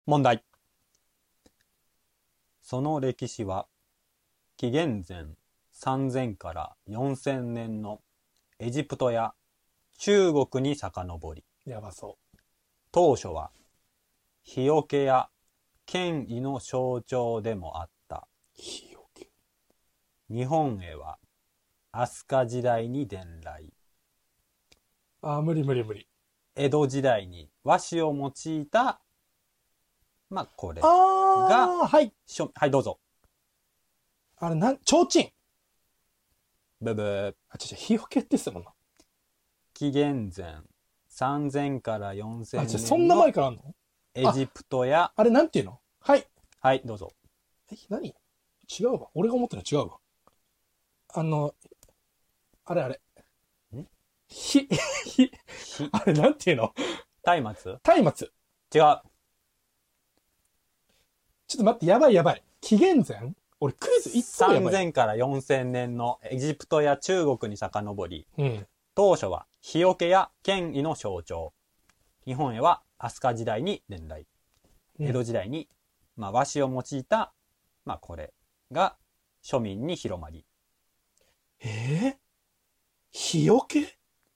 問題。その歴史は、紀元前3000から4000年のエジプトや中国に遡り、 やばそ当初は、日よけや権威の象徴でもあった。 う。日よけ。 日本へは、飛鳥時代に伝来。 無理無理無理。 江戸時代に和紙を用いた、これが、 はい。 はい、どうぞ。 あれ、提灯。 ブブー。 日よけって言ってたもんな。 紀元前3000から4000 そんな年の前からあんの？ エジプトや、 あれ、なんていうの？はい。 はい、どうぞ。 何？違うわ。俺が思ってるの違うわ。あれ。あれ、なんていうの？ 松明？ 松明。 違う。 ちょっと待って、やばい。紀元前？俺クイズ一個やばい。 3000から4000年のエジプトや中国に遡り、 うん。 当初は日よけや権威の象徴。日本へは飛鳥時代に伝来。江戸時代に、和紙を用いた、これが庶民に広まり。 日よけ？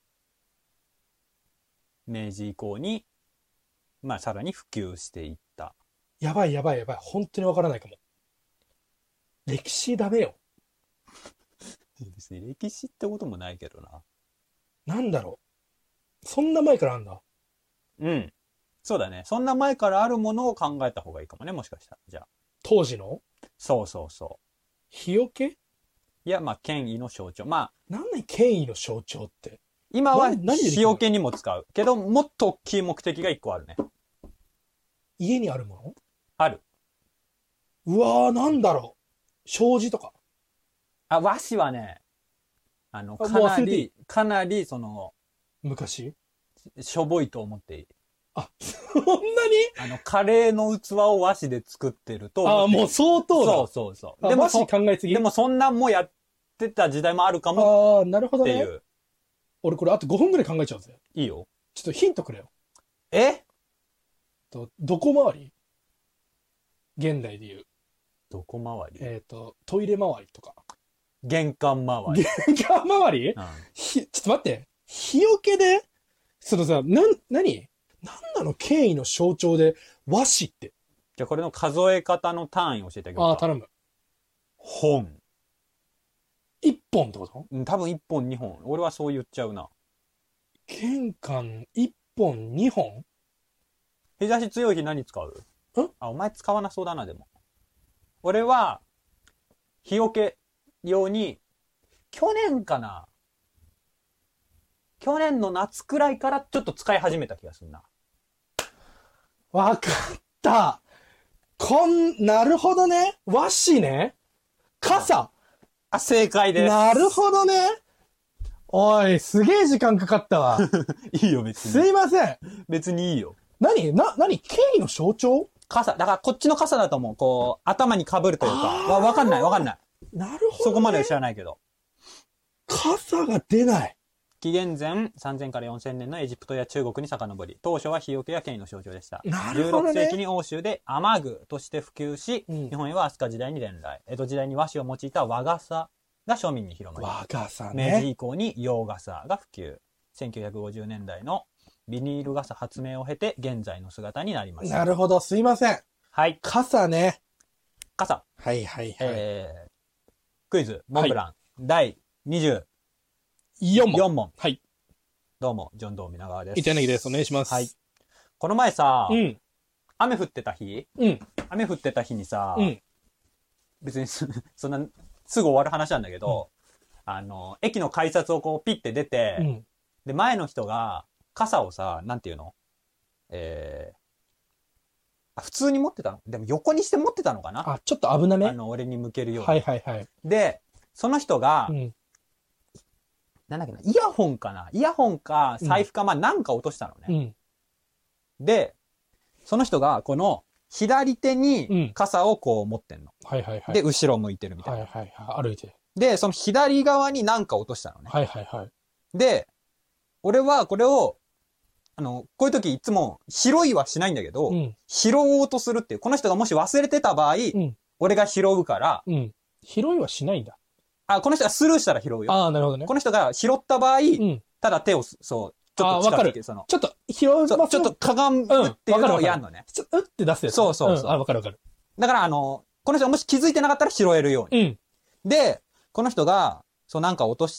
明治以降に、さらに普及していった。 やばい。本当にわからないかも。歴史ダメよ。 別に歴史ってこともないけどな。 なんだろう。そんな前からあんだ。 うん。そうだね。そんな前からあるものを考えた方がいいかもね、もしかしたら。じゃあ。 当時の？ そう。 日よけ？ いや、権威の象徴。 何権威の象徴って。 今は何でできるの？ 日よけにも使う。けど、もっと大きい目的が一個あるね。 家にあるもの？ ある。 うわー、なんだろう。障子とか。 和紙はね、かなり、 昔？ しょぼいと思っていい。 そんなに？ カレーの器を和紙で作ってると。 もう相当だ。 そう。 でも和紙考えすぎ？ でもそんなんもやってた時代もあるかも。 なるほどね。 っていう。 俺これあと5分くらい考えちゃうぜ。 いいよ。 ちょっとヒントくれよ。どこ周り？現代で言う。 どこ周り？ トイレ周りとか。 玄関周り。 玄関周り？ちょっと待って。日よけで何なの？権威の象徴で和紙って。 じゃあこれの数え方の単位教えてあげようか。 頼む。 本。 1本ってこと？ 多分1本2本。俺はそう言っちゃうな。 玄関1本2本？ 日差し強い日何使う？お前使わなそうだな、でも。俺は、日よけ用に、去年の夏くらいからちょっと使い始めた気がするな。 わかった。なるほどね。和紙ね。傘。 正解です。 なるほどね。おい、すげえ時間かかったわ。 いいよ、別に。 すいません。 別にいいよ。 何権威の象徴？ 傘。だからこっちの傘だと思う。こう、頭に被るというか。わかんない。 なるほどね。 そこまで知らないけど。 傘が出ない。 紀元前3000から4000年のエジプトや中国に遡り、当初は日よけや権威の象徴でした。 なるほどね。 16世紀に欧州で雨具として普及し、日本へは飛鳥時代に伝来。江戸時代に和紙を用いた和傘が庶民に広まり、 和傘ね。 明治以降に洋傘が普及。1950年代のビニール傘発明を経て現在の姿になりました。 なるほど、すいません。 はい。 傘ね。 傘。 はい。 クイズ、モンブラン、第24 4 問。 はい。 どうも、ジョンドー皆川です。 板柳です。お願いします。 はい。この前さ、雨降ってた日にさ、別にそんな、すぐ終わる話なんだけど、駅の改札をこうピッて出て、で、前の人が傘をさ、なんていうの？普通に持ってたの？でも横にして持ってたのかな？ ちょっと危なめ？ 俺に向けるように。 はい。 で、その人が、なんだっけな、イヤホンか財布か、なんか落としたのね。で、その人が、この、左手に傘をこう持ってんの。で、後ろ向いてるみたいな。 歩いて。 で、その左側になんか落としたのね。で、俺はこれを、 こういう時いつも拾いはしないんだけど、 うん。 拾おうとするっていう、この人がもし忘れてた場合、 うん。 俺が拾うから、 うん。拾いはしないんだ。 この人がスルーしたら拾うよ。 ああ、なるほどね。 この人が拾った場合、 うん。 ただ手を、そう、ちょっと近づけて、 ちょっと拾いますちょっとかがむっていうのをやんのね。 うって出すやつ。 そうそうそう。 わかるわかる。 だから、この人がもし気づいてなかったら拾えるように。で、この人が、そうなんか落として、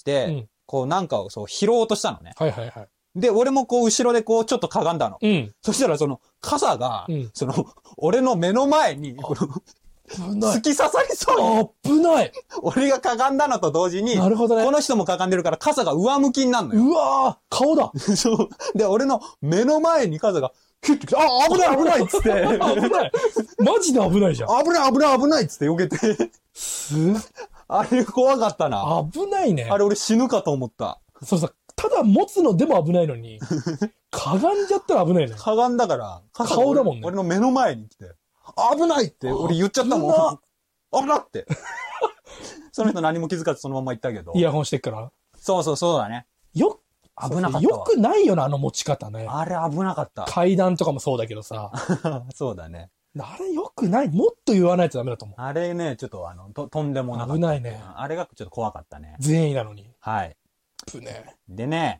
こうなんかをそう拾おうとしたのね。 はいはいはい。 で、俺もこう後ろでこうちょっとかがんだの。そしたらその傘が、俺の目の前に、突き刺さりそうに。危ない。 俺がかがんだのと同時に、 なるほどね。 この人もかがんでるから傘が上向きになるのよ。 うわー、顔だ。 そう。で、俺の目の前に傘が、キュッて来て、危ない危ないっつって。 危ない。マジで危ないじゃん。 危ない危ない危ないっつって避けて。あれ怖かったな。 危ないね。 あれ俺死ぬかと思った。 そうさ、ただ持つのでも危ないのに、かがんじゃったら危ないね。 かがんだから、 顔だもんね。 俺の目の前に来て、危ないって俺言っちゃったもん。危なって。その人何も気づかずそのまま行ったけど。 イヤホンしてっから。 そうだね。 危なかった。よくないよな、持ち方ね。 あれ危なかった。 階段とかもそうだけどさ。 そうだね。 あれよくない。もっと言わないとダメだと思う。 あれね、ちょっととんでもなかった。 危ないね。 あれがちょっと怖かったね。 善意なのに。 はい。でね、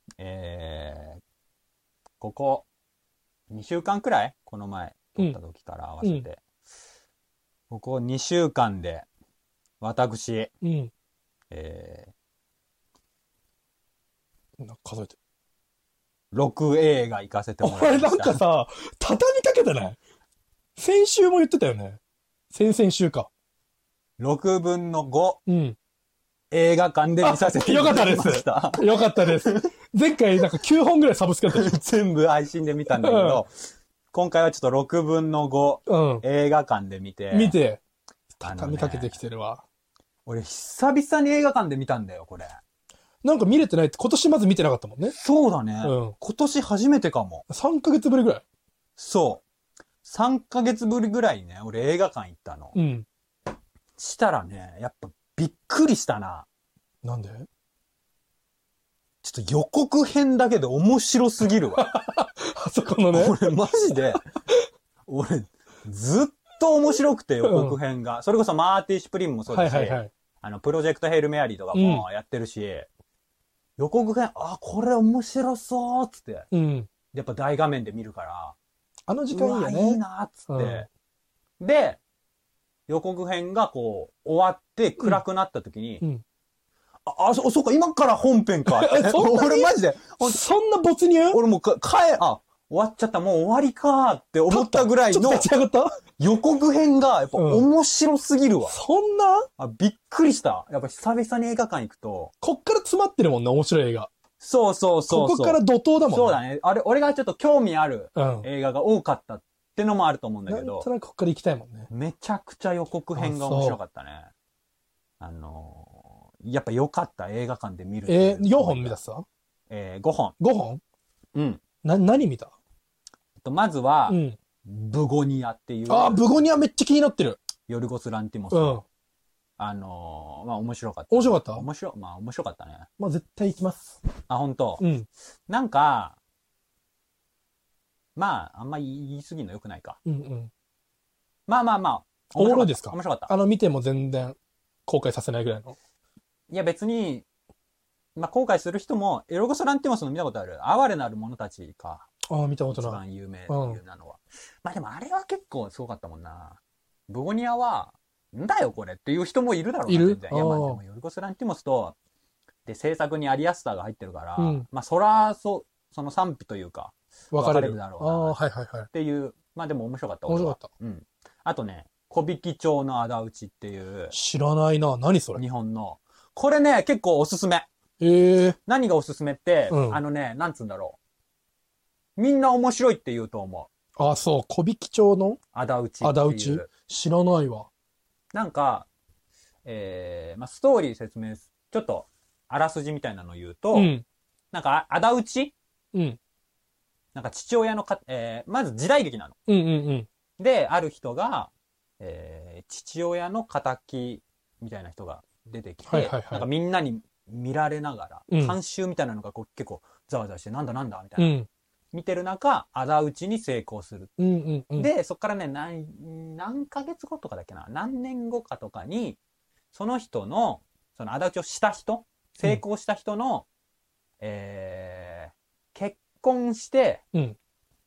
ここ、2週間くらいこの前、撮った時から合わせて。ここ2週間で、私、 数えて。 6映画行かせてもらいました。 なんかさ、畳みかけてない？先週も言ってたよね。先々週か。 6分の5。映画館で見させていただきました。 よかったです。前回なんか9本ぐらいサブスクやった全部配信で見たんだけど、今回はちょっと6分の5、映画館で見て。 畳みかけてきてるわ。 俺久々に映画館で見たんだよ、これ。 なんか見れてないって今年まず見てなかったもんね。 そうだね。今年初めてかも。 3ヶ月ぶりぐらい。 そう。3ヶ月ぶりぐらいね、俺映画館行ったの。したらね、やっぱびっくりしたな。 なんで？ ちょっと予告編だけで面白すぎるわ。 あそこのね。 俺マジで、俺ずっと面白くて予告編が。それこそマーティ・シュプリンもそうだし、プロジェクトヘイルメアリーとかもやってるし、予告編、これ面白そうっつって。やっぱ大画面で見るから、 あの時間いいよね。 いいなっつって。で、予告編がこう、終わって暗くなった時に、そうか、今から本編か。俺マジで。 そんな没入？ 俺も終わっちゃった、もう終わりかって思ったぐらいの予告編がやっぱ面白すぎるわ。 そんな？ びっくりした。やっぱ久々に映画館行くと。 こっから詰まってるもんね、面白い映画。 そう。ここから怒涛だもんね。 そうだね。俺がちょっと興味ある映画が多かったってのもあると思うんだけど。 なんとなくこっから行きたいもんね。 めちゃくちゃ予告編が面白かったね。やっぱ良かった映画館で見る。 4本見たさ ？5本。 5本？何見た？ まずは、ブゴニアっていう。 ブゴニアめっちゃ気になってる。 ヨルゴス・ランティモス。面白かった。 面白かった？ 面白かったね。 絶対行きます。 本当。なんか、あんま言い過ぎるの良くないか。まあ。 おもろいですか？ 面白かった。 見ても全然後悔させないぐらいの。 いや別に、後悔する人も、ヨルゴス・ランティモスの見たことある。哀れなる者たちか。 見たことない。 一番有名なのは。でもあれは結構すごかったもんな。ブゴニアは、んだよこれっていう人もいるだろうな。 いる？ 全然。でもヨルゴス・ランティモスと、で、制作にアリアスターが入ってるから、その賛否というか、 分かれるだろうな。っていう、でも面白かった。 面白かった。 あとね、小引町の仇討ちっていう。 知らないな。何それ？ 日本の。これね、結構おすすめ。何がおすすめって、なんつうんだろう。みんな面白いって言うと思う。 そう。小引町の仇討ち。 仇討ち？知らないわ。 なんか、ストーリー説明、ちょっと、あらすじみたいなのを言うと、なんか、仇討ち？なんか父親のまず時代劇なの。で、ある人が、父親の仇みたいな人が出てきて、なんかみんなに見られながら、監修みたいなのが結構ざわざわして、なんだみたいな。 見てる中、仇討ちに成功する。 うんうんうん。 で、そっからね、何ヶ月後とかだっけな、何年後かとかに、その人の、その仇討ちをした人、成功した人の、結婚して、 うん、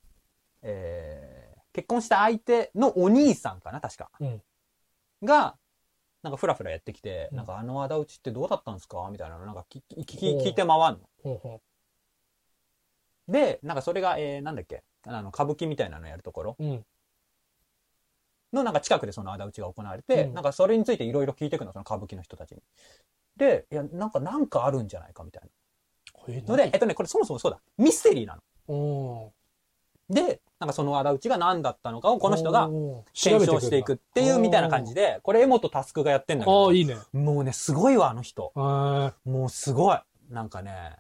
結婚した相手のお兄さんかな、確か。 うん、 が、なんかフラフラやってきて、 うん、 なんか仇討ちってどうだったんですかみたいなの、なんか聞いて回んの。 ほうほで、なんかそれが、なんだっけ、歌舞伎みたいなのやるところのなんか近くでその仇討ちが行われて、なんかそれについていろいろ聞いていくの、その歌舞伎の人たちに。で、いや、なんかあるんじゃないかみたいな。ので、これそもそもそうだ。ミステリーなの。で、なんかその仇討ちが何だったのかをこの人が検証していくっていうみたいな感じで、これ江本佑がやってんだけど。 いいね。 もうね、すごいわ、あの人。もうすごい。なんかね、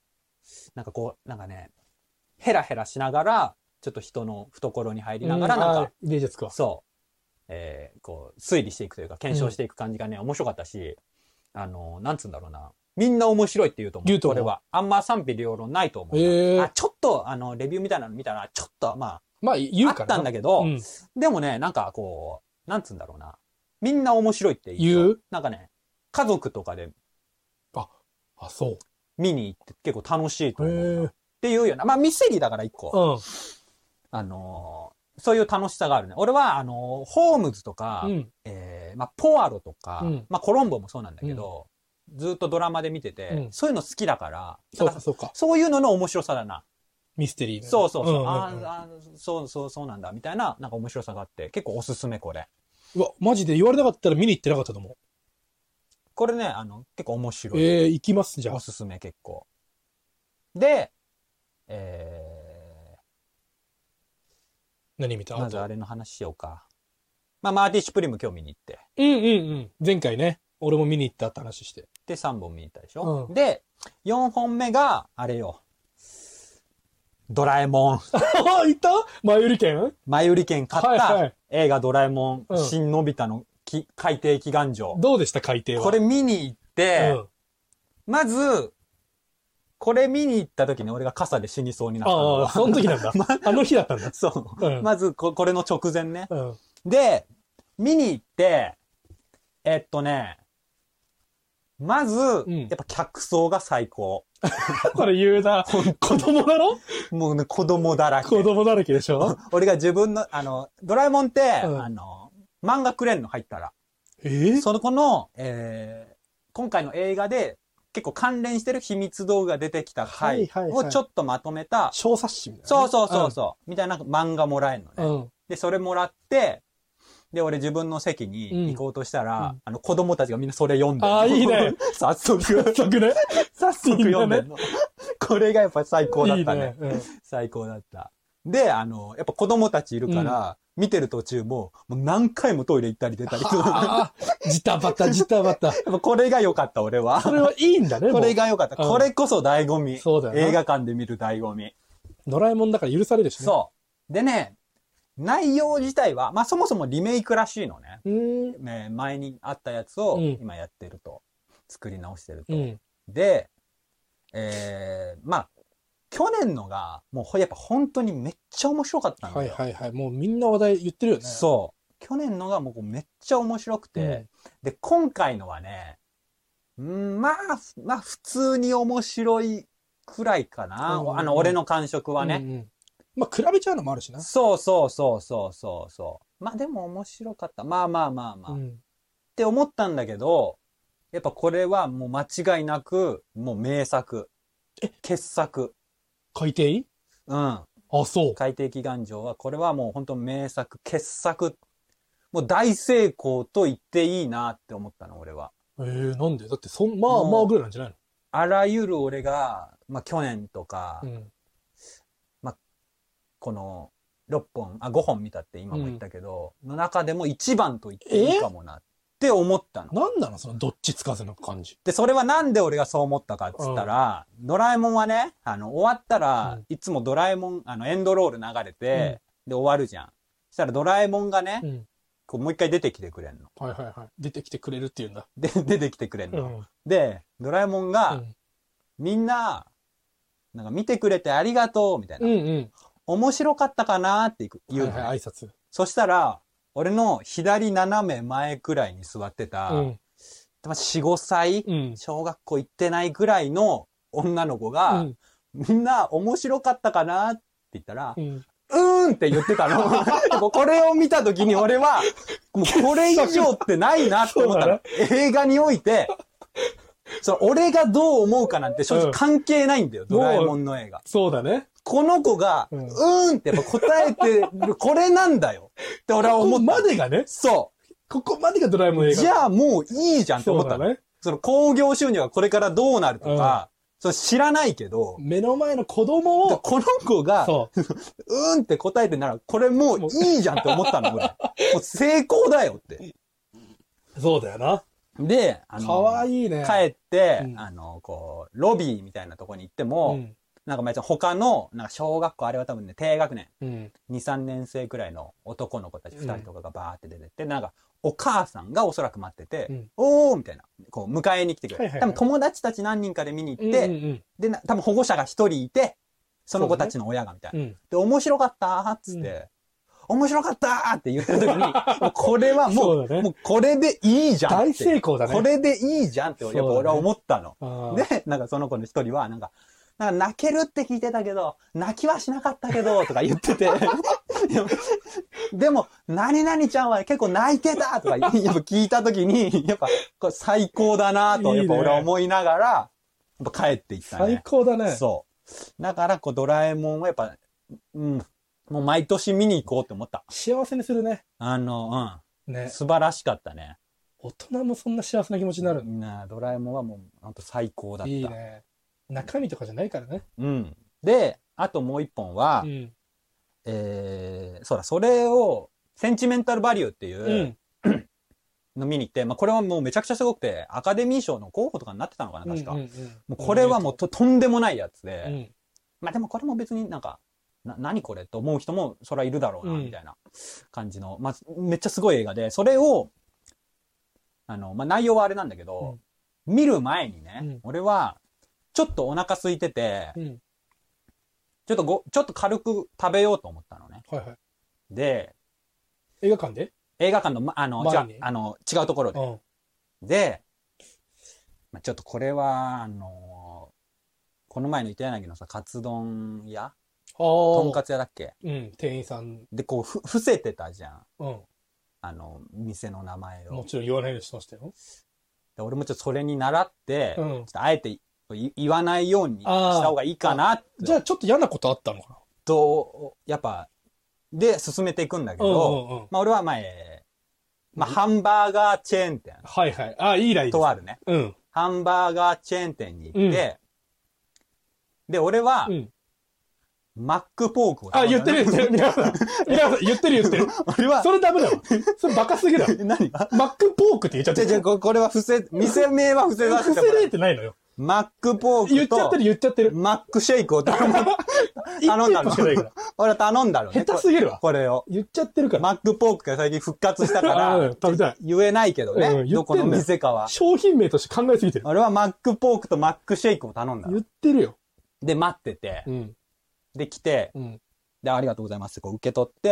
ヘラヘラしながら、ちょっと人の懐に入りながら、なんか、 芸術家。 そう、こう、推理していくというか、検証していく感じがね、面白かったし、なんつうんだろうな。みんな面白いって言うと思う。これは。あんま賛否両論ないと思う。ちょっと、レビューみたいなの見たら、ちょっと、まあ、 言うかあったんだけど、でもね、なんかこう、なんつうんだろうな。みんな面白いって言う。なんかね、家族とかで、 そう。 見に行って結構楽しいと思う。っていうような、まあミステリーだから一個。そういう楽しさがあるね。俺は、ホームズとか、まあポアロとか、まあコロンボもそうなんだけど、ずっとドラマで見てて、そういうの好きだから、そういうのの面白さだな。 ミステリー。 そう。そうなんだ、みたいな、なんか面白さがあって、結構おすすめこれ。 うわ、マジで言われなかったら見に行ってなかったと思う。 これね、結構面白い。 行きます、じゃあ。 おすすめ結構。で、 何見た？ まずあれの話しようか。まあ、マーティ・シュプリム今日見に行って。 前回ね、俺も見に行ったって話して。 で、3本見に行ったでしょ。で、4本目が、あれよ。ドラえもん。 いた？前売り券買った映画ドラえもん、新のび太の海底祈願城。 どうでした海底は？ これ見に行って、まず、これ見に行った時に俺が傘で死にそうになったの。 ああ、その時なんだ。あの日だったんだ。 そう。まずこれの直前ね。で、見に行って、まず、やっぱ客層が最高。 それ言うな。子供だろ？ もうね、子供だらけ。 子供だらけでしょ？ 俺が自分の、ドラえもんって、漫画くれんの入ったら。その子の、今回の映画で結構関連してる秘密道具が出てきた回をちょっとまとめた。 小冊子みたいな。 そう。みたいな漫画もらえるのね。で、それもらって、で、俺自分の席に行こうとしたら、子供たちがみんなそれ読んでる。 いいね。 早速ね。早速読んでるの。これがやっぱ最高だったね。最高だった。で、やっぱ子供たちいるから、見てる途中もう何回もトイレ行ったり出たりする。 ジタバタ。やっぱこれが良かった、俺は。 それはいいんだね、 これが良かった。これこそ醍醐味。 そうだよね。 映画館で見る醍醐味。 ドラえもんだから許されるしね。 そう。でね、内容自体は、まあそもそもリメイクらしいのね。前にあったやつを今やってると。作り直してると。で、まあ、去年のが、もうやっぱ本当にめっちゃ面白かったんだよ。 もうみんな話題言ってるよね。 そう。去年のがもうめっちゃ面白くて。で、今回のはね、まあ普通に面白いくらいかな。俺の感触はね。 まあ比べちゃうのもあるしな。 そう。まあでも面白かった。まあ。って思ったんだけど、やっぱこれはもう間違いなく、もう名作。傑作。 海底？そう。 海底祈願城は、これはもう本当名作、傑作。もう大成功と言っていいなって思ったの、俺は。 なんで？だってまあぐらいなんじゃないの？ あらゆる俺が、まあ去年とか、まあ、この5本見たって今も言ったけど、の中でも一番と言っていいかもなって思ったの。 なんなのそのどっちつかずの感じ。 で、それはなんで俺がそう思ったかっつったら、ドラえもんはね、終わったら、いつもドラえもん、エンドロール流れて、で終わるじゃん。そしたらドラえもんがね、こうもう一回出てきてくれんの。 出てきてくれるっていうんだ。 で、出てきてくれんの。で、ドラえもんが、みんな、 なんか見てくれてありがとう、みたいな。 うんうん。 面白かったかなって言う、 はいはい、挨拶。 そしたら、俺の左斜め前くらいに座ってた、 うん。 4、5歳、 うん。 小学校行ってないぐらいの女の子が、 うん。 みんな面白かったかなって言ったら、 うん。 って言ってたの。これを見たときに俺は、もうこれ以上ってないなって思ったの。映画において、俺がどう思うかなんて正直関係ないんだよ、ドラえもんの映画。 そうだね。 この子が、ってやっぱ答えてる、これなんだよ。って俺は思った。 ここまでがね。 そう。 ここまでがドラえもん映画。 じゃあもういいじゃんって思ったの。 ね。 興行収入がこれからどうなるとか、知らないけど。 目の前の子供を。 この子が、って答えてなら、これもういいじゃんって思ったの、俺。もう成功だよって。 そうだよな。 で、 かわいいね。 帰って、ロビーみたいなとこに行っても、なんかまあ他の、なんか小学校、あれは多分ね、低学年、2、3年生くらいの男の子たち2人とかがバーって出てって、なんか、お母さんがおそらく待ってて、おーみたいな、迎えに来てくれる。多分友達たち何人かで見に行って、で、多分保護者が1人いて、その子たちの親がみたいな。で、面白かったーっつって、面白かったーって言ってる時に、これはもう、もうこれでいいじゃん。 大成功だね。 これでいいじゃんって、やっぱ俺は思ったの。で、なんかその子の一人は、なんか泣けるって聞いてたけど、泣きはしなかったけど、とか言ってて。でも、何々ちゃんは結構泣いてたとかやっぱ聞いた時に、やっぱこれ最高だなと、やっぱ俺は思いながら、やっぱ帰っていったね。 最高だね。 そう。だから、ドラえもんはやっぱ、もう毎年見に行こうって思った。 幸せにするね。 ね。素晴らしかったね。 大人もそんな幸せな気持ちになる。 ドラえもんはもう、ほんと最高だった。 いいね。中身とかじゃないからね。 で、あともう一本は、そうだ、それを、センチメンタルバリューっていう、の見に行って、まあこれはもうめちゃくちゃすごくて、アカデミー賞の候補とかになってたのかな、確か。もうこれはもうとんでもないやつで、まあでもこれも別になんか、何これと思う人もそれはいるだろうな、みたいな感じの、まあめっちゃすごい映画で、それを、まあ内容はあれなんだけど、見る前にね、俺は、ちょっとお腹空いてて、ちょっと軽く食べようと思ったのね。 はいはい。 で、 映画館で映画館の、違うところで。で、まあ、ちょっとこれは、この前の糸柳のさ、カツ丼屋とんかつ屋だっけ店員さん。 で、伏せてたじゃん。店の名前を。 もちろん言わないようにしましたよ。 で俺もちょっとそれに習って、ちょっとあえて言わないようにした方がいいかなって。 じゃあちょっと嫌なことあったのかなやっぱ、で、進めていくんだけど、まあ俺は前、まあハンバーガーチェーン店。 はいはい。いいライン。 とあるね。ハンバーガーチェーン店に行って、で、俺は、マックポークを頼んだ。言ってる。皆さん、言ってる。俺は、それダメだわ。それバカすぎだわ。 何がマックポークって言っちゃってる。 これは店名は伏せ出して伏せれてないのよ。 マックポークと、 言っちゃってる。 マックシェイクを頼んだの。俺は頼んだのね。 下手すぎるわ。 これを。 言っちゃってるから。 マックポークが最近復活したから、 食べたい。 言えないけどね。どこの店かは。 商品名として考えすぎてる。 俺はマックポークとマックシェイクを頼んだの。 言ってるよ。 で、待ってて、で、来て、で、ありがとうございますって受け取って、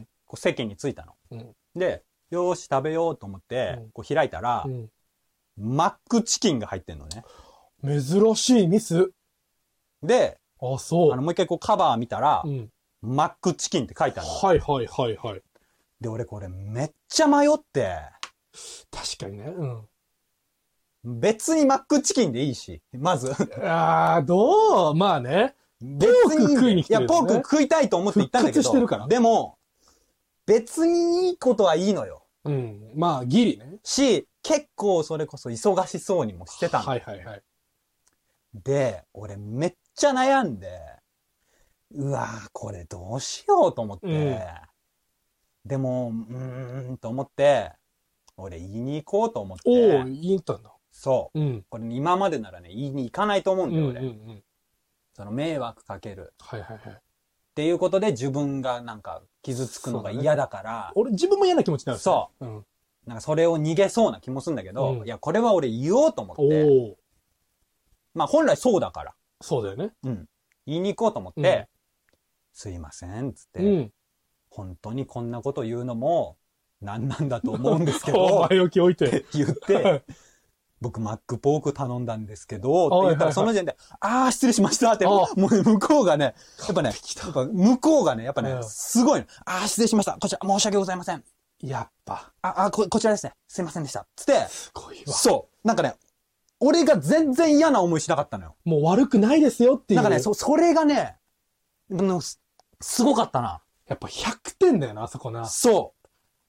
席に着いたの。で、よーし、食べようと思って、開いたら、マックチキンが入ってんのね。 珍しいミス。 で、 そう。 もう一回カバー見たら、マックチキンって書いてあるの。 はい。 で、俺これめっちゃ迷って。 確かにね。 別にマックチキンでいいし、まず。 まあね。ポーク食いに来てる、ね。 いや、ポーク食いたいと思って行ったんだけど。 してるから。 でも、別にいいことはいいのよ。 まあ、ギリね。 結構それこそ忙しそうにもしてたの。 はい。 で、俺めっちゃ悩んで、うわぁ、これどうしようと思って、でも、と思って、俺言いに行こうと思って。 言いに行ったんだ。 そう。これ今までならね、言いに行かないと思うんだよ、俺。その迷惑かける。 はい。 っていうことで自分がなんか傷つくのが嫌だから。 俺自分も嫌な気持ちになる。 そう。なんかそれを逃げそうな気もするんだけど、いや、これは俺言おうと思って。まあ本来そうだから。 そうだよね。 言いに行こうと思って、すいません、つって、本当にこんなこと言うのも、なんなんだと思うんですけど、 前置き置いて。 って言って、僕、マックポーク頼んだんですけど、って言ったら、その時点で、失礼しましたって、もう向こうがね、やっぱね、向こうがね、やっぱね、すごい、失礼しました。こちら、申し訳ございません。 やっぱ。 こちらですね。すいませんでした。つって、 すごいわ。 そう。なんかね、俺が全然嫌な思いしなかったのよ。 もう悪くないですよっていう。 なんかね、それがね、すごかったな。 やっぱ100点だよな、あそこな。 そう。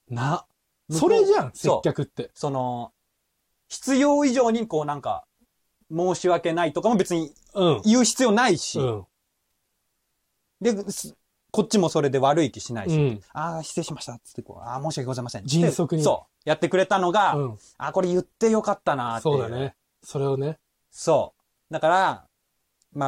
それじゃん、接客って。 必要以上にこうなんか、申し訳ないとかも別に言う必要ないし、で、こっちもそれで悪い気しないし、失礼しましたっつって申し訳ございません。 迅速に。 そう。やってくれたのが、これ言ってよかったなって。 そうだね。それをね。 そう。だから、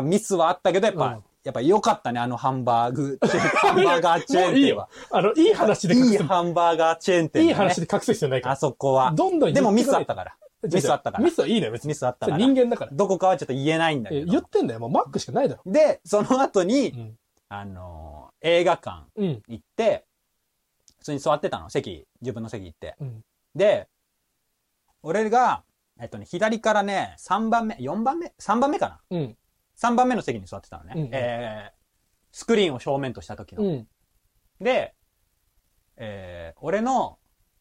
ミスはあったけど、やっぱ良かったね、ハンバーガーチェーン店は。 いい話で隠す。 いいハンバーガーチェーン店、 いい話で隠す必要ないから。 あそこは。 どんどんでもミスあったから。ミスあったから。 ミスはいいね、別に。 ミスあったから。 人間だから。 どこかはちょっと言えないんだけど。 言ってんだよ。もうマックしかないだろ。 で、その後に、映画館行って、普通に座ってたの。自分の席行って。で、俺が、左からね、3番目かな。3番目の席に座ってたのね。スクリーンを正面とした時の。で、俺の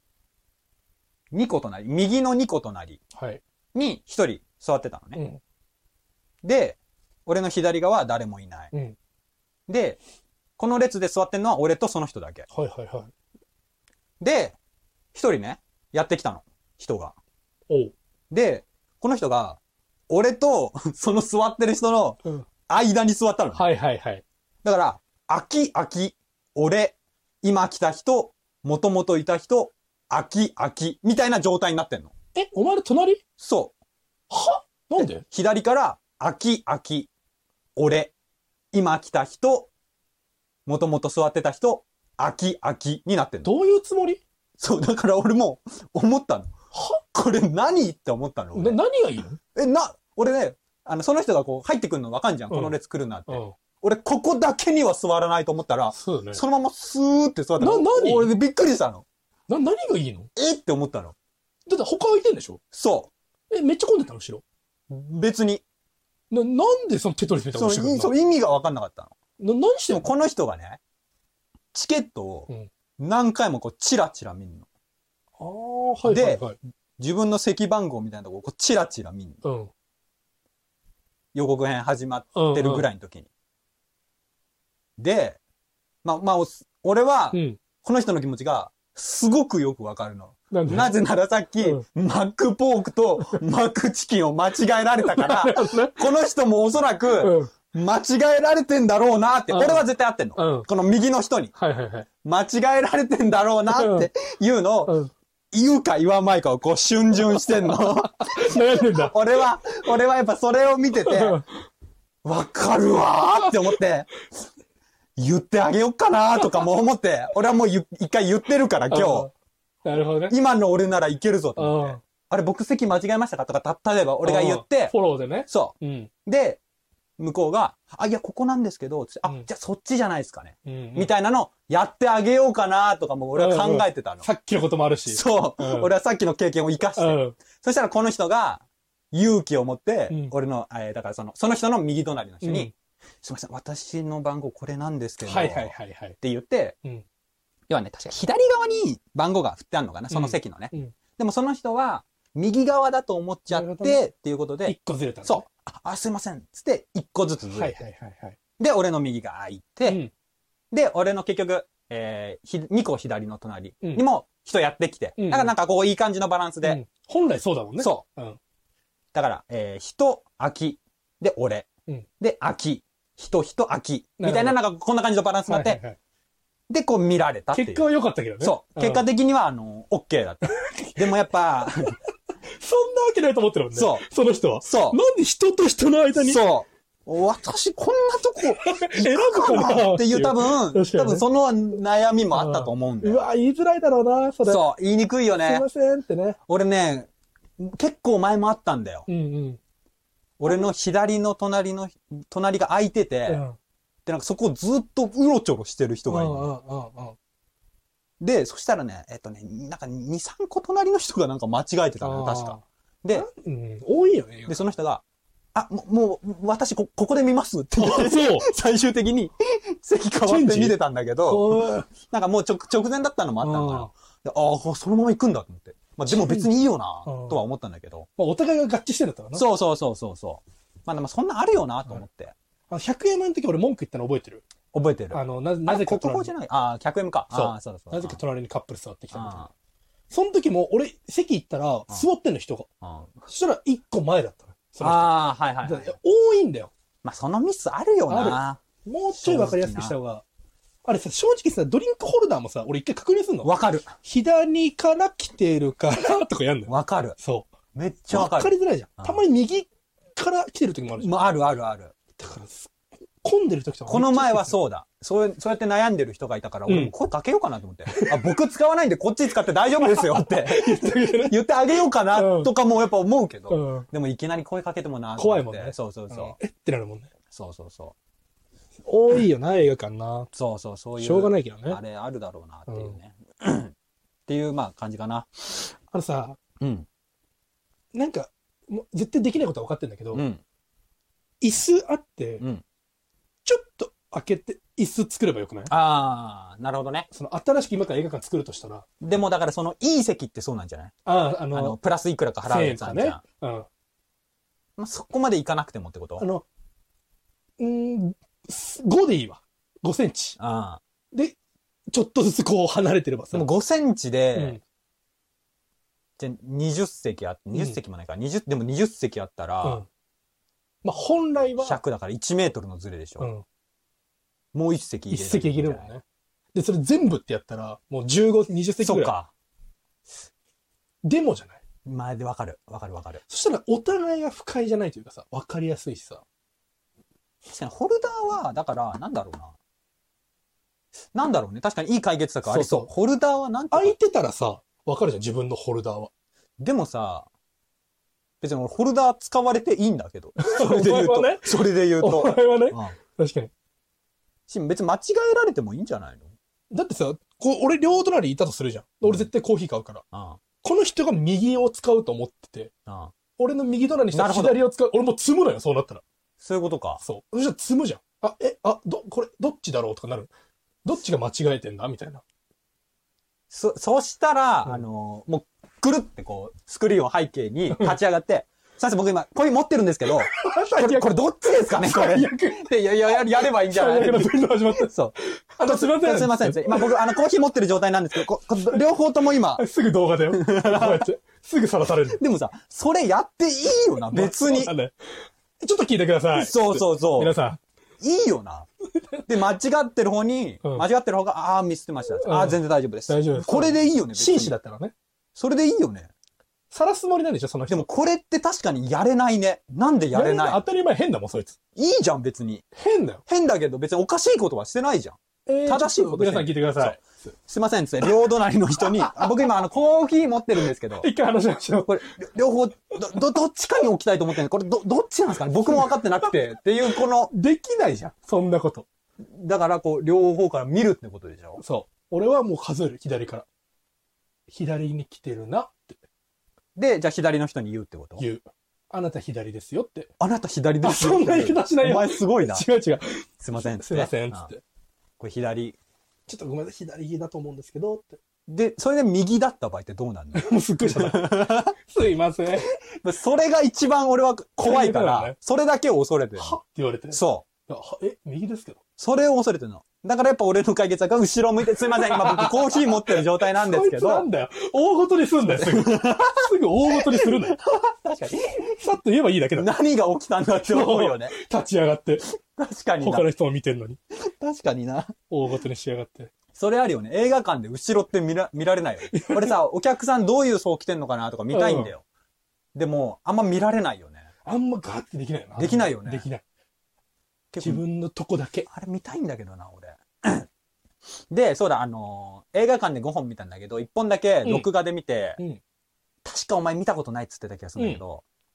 2個隣、右の2個隣に1人座ってたのね。で、俺の左側は誰もいない。で、この列で座ってんのは俺とその人だけ。で、1人ね、やってきたの。人が。で、この人が、俺とその座ってる人の間に座ったの。だから、俺、今来た人、もともといた人、みたいな状態になってんの。 お前の隣？ そう。 なんで？ 左から、俺、今来た人、もともと座ってた人、になってんの。 どういうつもり？ そう、だから俺も思ったの。これ何って思ったの。 何がいいの？ 俺ね、その人がこう入ってくるの分かんじゃん。この列来るなって。俺、ここだけには座らないと思ったら、そのままスーって座ったの。俺びっくりしたの。 何がいいの？ って思ったの。 だって他空いてんでしょ？ そう。 めっちゃ混んでたの後ろ？ 別に。 なんでそのテトリスみたいなことしてるの？ その意味が分かんなかったの。 何してんの？ この人がね、チケットを何回もこうチラチラ見るの。で、自分の席番号みたいなとこをこうチラチラ見るの。予告編始まってるぐらいの時に。で、俺は、この人の気持ちがすごくよくわかるの。なぜならさっき、マックポークとマックチキンを間違えられたから、この人もおそらく、間違えられてんだろうなって、俺は絶対合ってんの。この右の人に。間違えられてんだろうなっていうのを、言うか言わないかをこう逡巡してんの。俺はやっぱそれを見てて、わかるわーって思って、言ってあげよっかなーとかも思って、俺はもう一回言ってるから今日。 なるほどね。 今の俺ならいけるぞと思って。あれ僕席間違えましたかとか、例えば俺が言って、 フォローでね。 そう。で、向こうが、いや、ここなんですけど、じゃあそっちじゃないですかね。みたいなのやってあげようかなとかも俺は考えてたの。 さっきのこともあるし。 そう。俺はさっきの経験を生かして。そしたらこの人が勇気を持って、俺の、だからその人の右隣の人に、すみません、私の番号これなんですけど、って言って、要はね、確か左側に番号が振ってあるのかな、その席のね。でもその人は、右側だと思っちゃって、っていうことで、 一個ずれたの。 そう。すいません。つって、一個ずつずれて。で、俺の右が開いて、で、俺の結局、2個左の隣にも人やってきて、だからなんかこういい感じのバランスで。 本来そうだもんね。 そう。だから、人、で、俺。で、人、みたいななんかこんな感じのバランスになって、で、こう見られたっていう。 結果は良かったけどね。 そう。結果的には、OK だった。でもやっぱ、 そんなわけないと思ってるもんね。 そう。 その人は。 そう。 なんで人と人の間に。 そう。私こんなとこ選ぶかなっていう多分その悩みもあったと思うんだよ。 うわ、言いづらいだろうな、それ。 そう、言いにくいよね。 すいませんってね。 俺ね、結構前もあったんだよ。 俺の左の隣が空いてて、で、なんかそこをずっとうろちょろしてる人がいるの。で、そしたらね、なんか2、3個隣の人がなんか間違えてたのよ、確か。で、 多いよね。 で、その人が、もう、私ここで見ますって言って、最終的に席変わって見てたんだけど、なんかもう直前だったのもあったのかな。そのまま行くんだと思って。まあでも別にいいよな、とは思ったんだけど。 まあお互いが合致してるんだったらな。 そう。まあでもそんなあるよな、と思って。 100円の時俺文句言ったの覚えてる？ 覚えてる。 なぜか国宝じゃない100円か。 そう。なぜか隣にカップル座ってきたみたいな。その時も俺席行ったら座ってんの人が。そしたら1個前だったの。 はい。 多いんだよ。 まあそのミスあるよな。 もうちょい分かりやすくした方が。あれさ、正直さ、ドリンクホルダーもさ、俺一回確認すんの。 わかる。 左から来てるからとかやんのよ。 わかる。 そう。 めっちゃわかる。 わかりづらいじゃん。たまに右から来てる時もあるじゃん。 ある。だから、 混んでる時とか。 この前はそうだ。そうやって悩んでる人がいたから、俺も声かけようかなと思って。僕使わないんでこっち使って大丈夫ですよって言ってあげようかなとかもやっぱ思うけど。でもいきなり声かけてもな。 怖いもんね。 そう。 ってなるもんね。 そう。 多いよな、映画館な。 そういう。 しょうがないけどね。 あれあるだろうなっていうね。っていう、まあ感じかな。 さ、なんか、絶対できないことは分かってんだけど、椅子あって、ちょっと開けて椅子作ればよくない？ なるほどね。 その新しく今から映画館作るとしたら。 でもだからそのいい席ってそうなんじゃない？プラスいくらか払うやつあるじゃん。まあ、そこまでいかなくてもってこと ？5でいいわ。5センチ。で、ちょっとずつこう離れてればさ。 でも5センチで、じゃあ20席20席もないから、でも20席あったら、 まあ本来は。 100だから1メートルのズレでしょ。もう1席入れる。1席入れるもんね。で、それ全部ってやったら、もう15、20席ぐらい。そうか。でもじゃない。 まあ、で、わかる。 そしたら、お互いが不快じゃないというかさ、わかりやすいしさ。 確かに、ホルダーは、だから、なんだろうね。確かにいい解決策ありそう。ホルダーはなんて。 空いてたらさ、わかるじゃん、自分のホルダーは。 でもさ、別に俺、ホルダー使われていいんだけど。それで言うと。それで言うと。 お前はね。確かに。 別に間違えられてもいいんじゃないの？ だってさ、俺両隣いたとするじゃん。俺絶対コーヒー買うから。この人が右を使うと思ってて、俺の右隣にしたら左を使う。俺もう積むのよ、そうなったら。 そういうことか。 そう。そしたら積むじゃん。これ、どっちだろうとかなる。どっちが間違えてんだみたいな。 そしたら、もう、くるってこう、スクリーンを背景に立ち上がって、先生僕今、これ持ってるんですけど、これどっちですかねこれ。ってやればいいんじゃない？ 始まった。 そう。 すいません。 今僕、コーヒー持ってる状態なんですけど、両方とも今。 すぐ動画だよ。こうやって。すぐさらされる。 でもさ、それやっていいよな、別に。ちょっと聞いてください。 そう。 皆さん。いいよな。で、間違ってる方が、ミスってました。全然大丈夫です。 大丈夫です。 これでいいよね、 紳士だったらね。 それでいいよね。 晒すつもりなんでしょ、その人。 でもこれって確かにやれないね。なんでやれない？ 当たり前変だもん、そいつ。 いいじゃん、別に。 変だよ。 変だけど別におかしいことはしてないじゃん。正しいこと。 皆さん聞いてください。 すいません、両隣の人に。僕今コーヒー持ってるんですけど。 一回話しましょう。 これ、両方、どっちかに置きたいと思ってる。これどっちなんですかね？僕も分かってなくて。っていうこの。 できないじゃん。そんなこと。 だから両方から見るってことでしょ？ そう。俺はもう数える、左から。左に来てるなって。 で、じゃあ左の人に言うってこと？ 言う。あなた左ですよって。 あなた左ですよ。 そんな言い方しないよ。 お前すごいな。 違う。 すいません。 すいません。つって。 これ左。 ちょっとごめんなさい、左だと思うんですけど、って。 で、それで右だった場合ってどうなるの？ もうすっごいじゃない。すいません。 それが一番俺は怖いから、それだけを恐れてる。 はって言われて。 そう。 右ですけど。 それを恐れてるの。だからやっぱ俺の解決は後ろ向いて、すいません、今僕コーヒー持ってる状態なんですけど。 なんだよ。大ごとにすんだよ、すぐ。すぐ大ごとにするなよ。 確かに。 さっと言えばいいだけだ。 何が起きたんだって思うよね。 立ち上がって。 確かにな。 他の人も見てんのに。 確かにな。 大ごとにしやがって。 それあるよね。映画館で後ろって見られないよ。俺さ、お客さんどういう層来てんのかなとか見たいんだよ。でも、あんま見られないよね。 あんまガーってできないよな。 できないよね。 できない。自分のとこだけ。 あれ見たいんだけどな、俺。で、そうだ、映画館で5本見たんだけど、1本だけ録画で見て、確かお前見たことないっつってた気がするんだけど、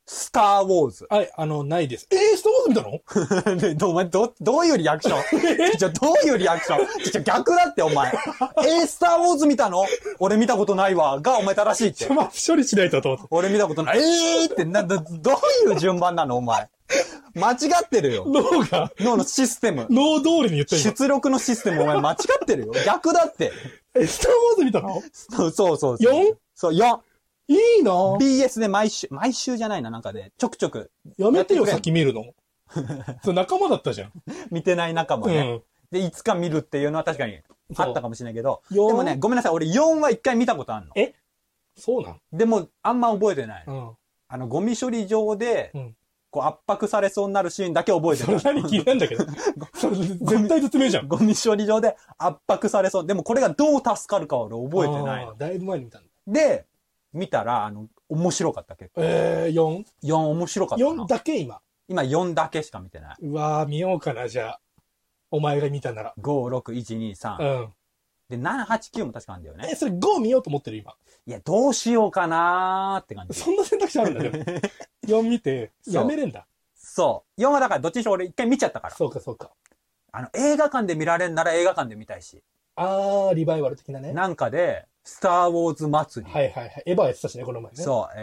スター・ウォーズ。 はい、ないです。スター・ウォーズ見たので、お前、どういうリアクションどういうリアクション逆だって、お前。スター・ウォーズ見たの俺見たことないわ。が、お前正しいって。 まず処理しないとと思って。 俺見たことない。って、どういう順番なのお前。間違ってるよ。脳のシステム。 脳通りに言ったよ。 出力のシステムお前間違ってるよ。逆だって。 スター・ウォーズ見たのそう。 4? そう、4。 いいな BS で毎週じゃないな、なんかで、ちょくちょく。 やめてよ、先見るの。そう、仲間だったじゃん。 見てない仲間ね。で、いつか見るっていうのは確かにあったかもしれないけど、でもね、ごめんなさい、俺4は一回見たことあるの。 そうなんでも、あんま覚えてない。ゴミ処理場で、こう圧迫されそうになるシーンだけ覚えてる。 それ何気になるんだけど。それ絶対絶命じゃん。 ゴミ処理場で圧迫されそう。でもこれがどう助かるか俺覚えてない。 だいぶ前に見たんだ。 で、見たら、面白かった結構。 4? 4面白かったな。 4だけ今 4だけしか見てない。 うわ見ようかな、じゃあ。お前が見たなら。 5、6、1、2、3。で、7、8、9も確かあるんだよね。 それ5見ようと思ってる今。 いや、どうしようかなーって感じ。 そんな選択肢あるんだよ。4見て、やめれんだ。 そう。4はだからどっちにしろ俺一回見ちゃったから。 そうか。 映画館で見られるなら映画館で見たいし。 リバイバル的なね。 なんかで、スター・ウォーズ祭り。 はい。エヴァやってたしね、この前ね。 そう、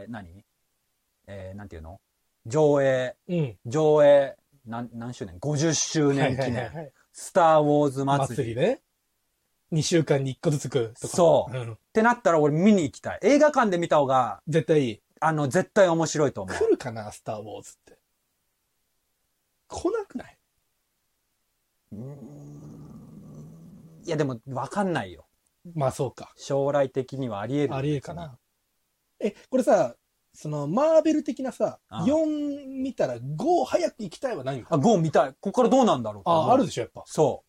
なんていうの上映、何周年 ?50 周年記念。スター・ウォーズ祭り。 ね。2週間に1個ずつ来るとか。 そう。ってなったら俺見に行きたい。映画館で見た方が、 絶対いい。 絶対面白いと思う。 来るかな、スター・ウォーズって。来なくない？ いやでも、わかんないよ。 まあそうか。 将来的にはあり得る。 あり得るかな。これさ、マーベル的なさ、4見たら5早く行きたいは何？ 5見たい。ここからどうなんだろう。 あるでしょ、やっぱ。 そう。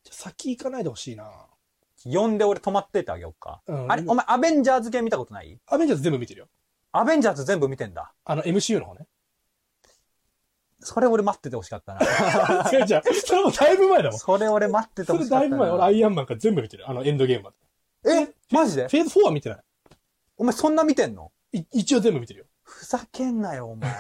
先行かないでほしいな。 4で俺止まっててあげようか。あれ、お前アベンジャーズ系見たことない？ アベンジャーズ全部見てるよ。 アベンジャーズ全部見てんだ。 MCU の方ね。 それ俺待っててほしかったな。 違う。それもだいぶ前だもん。 それ俺待っててほしかったな。 それだいぶ前。俺アイアンマンから全部見てる。エンドゲームまで。マジで？ フェーズ4は見てない。 お前そんな見てんの？ 一応全部見てるよ。 ふざけんなよ、お前。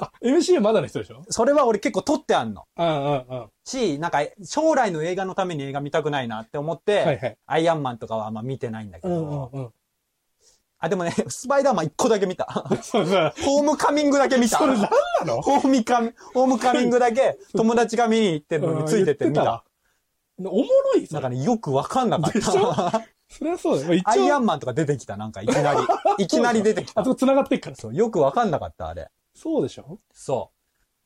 MCU まだの人でしょ？ それは俺結構撮ってあんの。なんか、将来の映画のために映画見たくないなって思って、アイアンマンとかはあんま見てないんだけど。でもね、スパイダーマン1個だけ見た。ホームカミングだけ見た。 それ何なの？ ホームカミングだけ友達が見に行ってるのについてて見た。 おもろい？ なんかね、よくわかんなかった。 それはそうだよ。 アイアンマンとか出てきた、なんかいきなり。いきなり出てきた。 あそこ繋がってっから。 そう、よくわかんなかった、あれ。 そうでしょ？ そう。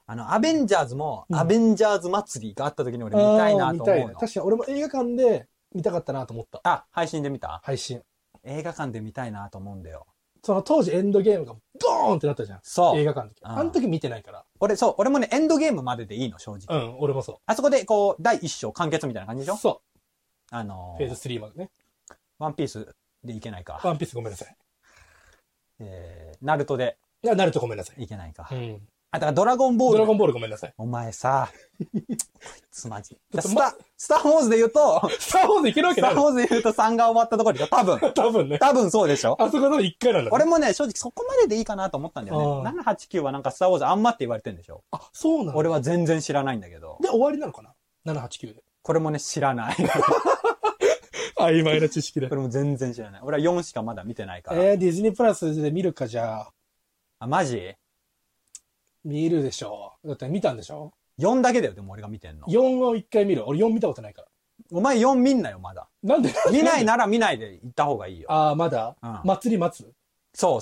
アベンジャーズも、アベンジャーズ祭りがあった時に俺見たいなと思うの。 確かに俺も映画館で見たかったなと思った。 配信で見た？ 配信。 映画館で見たいなと思うんだよ。 当時エンドゲームがドーンってなったじゃん。 そう。 映画館の時。あの時見てないから。 俺もね、エンドゲームまででいいの、正直。 俺もそう。 あそこで、こう、第一章完結みたいな感じでしょ？ そう。フェーズ3までね。 ワンピースでいけないか。 ワンピースごめんなさい。 ナルトで。 いや、ナルトごめんなさい。 いけないか。だからドラゴンボール。 ドラゴンボールごめんなさい。 お前さ、こいつマジ。スターウォーズで言うと、 スターウォーズいけるわけない。 スターウォーズで言うと3が終わったところでしょ？多分。 多分ね。 多分そうでしょ？ あそこの1回なんだ、ね。 俺もね、正直そこまででいいかなと思ったんだよね。7、8、9はなんかスターウォーズあんまって言われてんでしょ？ そうなの？ 俺は全然知らないんだけど。 で、終わりなのかな？ 7、8、9で。 これもね、知らない。 曖昧な知識で。 これも全然知らない。俺は4しかまだ見てないから。 ディズニープラスで見るか、じゃあ。マジ？ 見るでしょ。だって見たんでしょ？ 4 だけだよ、でも俺が見てんの。 4を1回見る。俺4見たことないから。 お前4見んなよ、まだ。 なんで？ 見ないなら見ないで行った方がいいよ。 まだ？祭り待つ？ そう。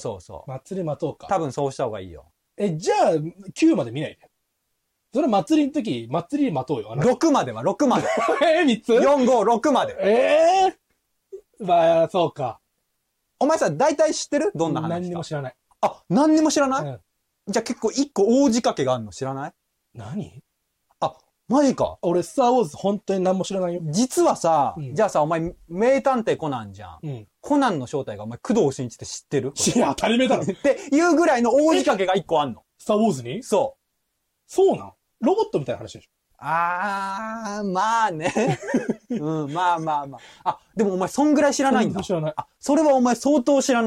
祭り待とうか。 多分そうした方がいいよ。 じゃあ、9まで見ないで。それ祭りの時、祭り待とうよ。 6までは、6まで。 3つ？ 4、5、6まで。 まあ、そうか。 お前さ、大体知ってる？どんな話か。 何にも知らない。 何にも知らない？じゃあ結構1個大仕掛けがあるの知らない？ 何？ マジか。 俺、スターウォーズ本当に何も知らないよ。 実はさ、じゃあさ、お前、名探偵コナンじゃん。コナンの正体がお前、工藤新一って知ってる？ いや、当たり前だろ。 っていうぐらいの大仕掛けが1個あんの。 スターウォーズに？そうなん？ロボットみたいな話でしょ？ まあね。まあ。でもお前、そんぐらい知らないんだ。 知らない。 それはお前相当知らないわ。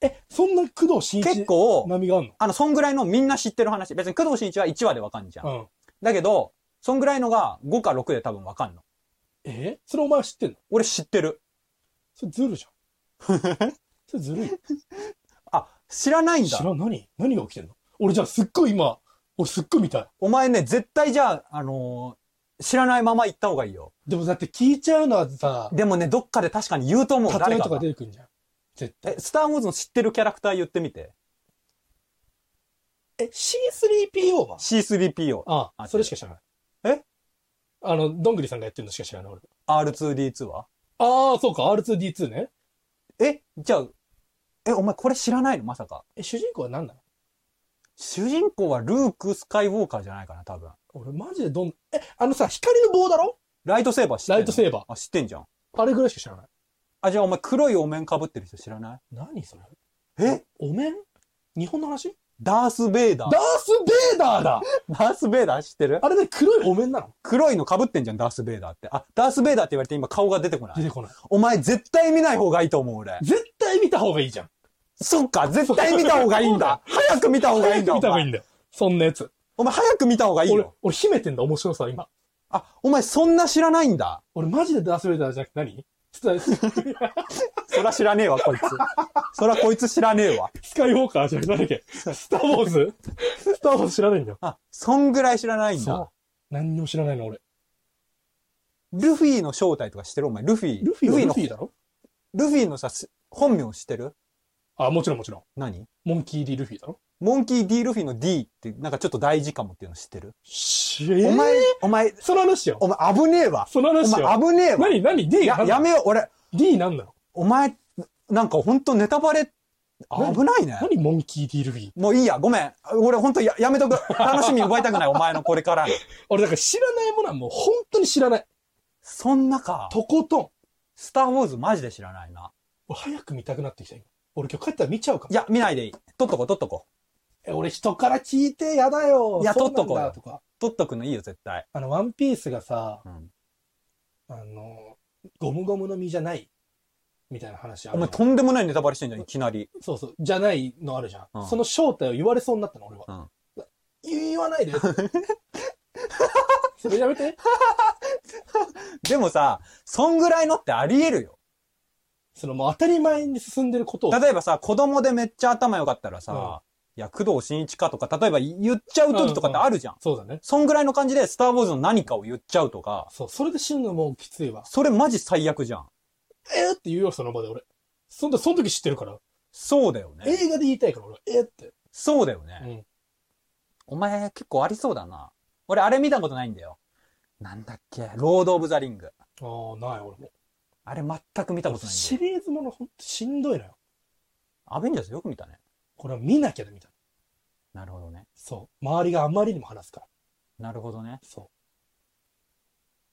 そんな工藤新一結構、 波があんの？ そんぐらいのみんな知ってる話。別に工藤新一は1話でわかんじゃん。うん。だけど、そんぐらいのが5か6で多分わかんの。 それお前は知ってんの？ 俺知ってる。 それずるじゃん。それずるい。 知らないんだ。 何が起きてんの？俺じゃあすっごい見たい。 お前ね、絶対じゃあ、知らないまま行った方がいいよ。 でもだって聞いちゃうのはさ。 でもね、どっかで確かに言うと思う。 例えとか出てくるんじゃん。 絶対。スターウォーズの知ってるキャラクター言ってみて。 C3PO は？ C3PO。 それしか知らない。どんぐりさんがやってるのしか知らない、俺。 R2D2 は？ そうか、R2D2 ね。 じゃあ、お前これ知らないのまさか。 主人公は何なの？ 主人公はルーク・スカイウォーカーじゃないかな、多分。 俺マジで光の棒だろ？ ライトセーバー知ってんの？ ライトセーバー。 知ってんじゃん。 あれぐらいしか知らない。 じゃあお前黒いお面被ってる人知らない？ 何それ？お面？日本の話？ ダース・ベイダー。 ダース・ベイダーだ！ ダース・ベイダー知ってる？ あれで黒いお面なの？ 黒いの被ってんじゃん、ダース・ベイダーって。ダース・ベイダーって言われて今顔が出てこない。 出てこない。 お前絶対見ない方がいいと思う、俺。 絶対見た方がいいじゃん。 そっか、絶対見た方がいいんだ。早く見た方がいいんだ。 見た方がいいんだよ。そんなやつ。 お前早く見た方がいいよ。 俺秘めてんだ、面白さ、今。 お前そんな知らないんだ。 俺マジでダース・ベイダーじゃなくて何？ そら知らねえわ、こいつ。そらこいつ知らねえわ。 スカイウォーカーじゃなくて、なんだっけ？スター・ウォーズ？スター・ウォーズ知らないんだよ。 そんぐらい知らないんだ。 そう。何にも知らないの、俺。 ルフィの正体とか知ってる？お前、ルフィ。 ルフィだろ？ ルフィのさ、本名知ってる？ もちろんもちろん。 何？ モンキー・ディ・ルフィだろ？ モンキー D ルフィの D ってなんかちょっと大事かもっていうの知ってる？お前、 その話よ。 お前危ねえわ。 その話よ。 お前危ねえわ。 何 ?D やめよう、俺。 D なんなの？ お前、なんかほんとネタバレ、危ないね。 何モンキー D ルフィ？ もういいや、ごめん。俺ほんとやめとく。楽しみ奪いたくない、お前のこれからの。 俺だから知らないものはもう本当に知らない。 そんなか。 とことん。 スターウォーズマジで知らないな。 俺早く見たくなってきた今。俺今日帰ったら見ちゃうかも。 いや、見ないでいい。撮っとこう。 俺人から聞いてやだよ。 いや、撮っとこうよ。撮っとくのいいよ、絶対。 ワンピースがさ、ゴムゴムの実じゃないみたいな話ある。 お前とんでもないネタバレしてんじゃん、いきなり。 そう。じゃないのあるじゃん。その正体を言われそうになったの、俺は。言わないで。それやめて。 でもさ、そんぐらいのってあり得るよ。 もう当たり前に進んでることを。 例えばさ、子供でめっちゃ頭良かったらさ、いや、工藤新一かとか、例えば言っちゃう時とかってあるじゃん。 そうだね。 そんぐらいの感じで、スターウォーズの何かを言っちゃうとか。 そう、それで死ぬのもうきついわ。 それマジ最悪じゃん。 って言うよ、その場で俺。その時知ってるから。 そうだよね。 映画で言いたいから俺、って。 そうだよね。お前結構ありそうだな。俺あれ見たことないんだよ。なんだっけ、ロード・オブ・ザ・リング。 ない俺も。 あれ全く見たことないんだよ。 シリーズものほんとしんどいのよ。 アベンジャーズよく見たね。 これは見なきゃで見た。 なるほどね。 そう。周りがあまりにも話すから。 なるほどね。 そう。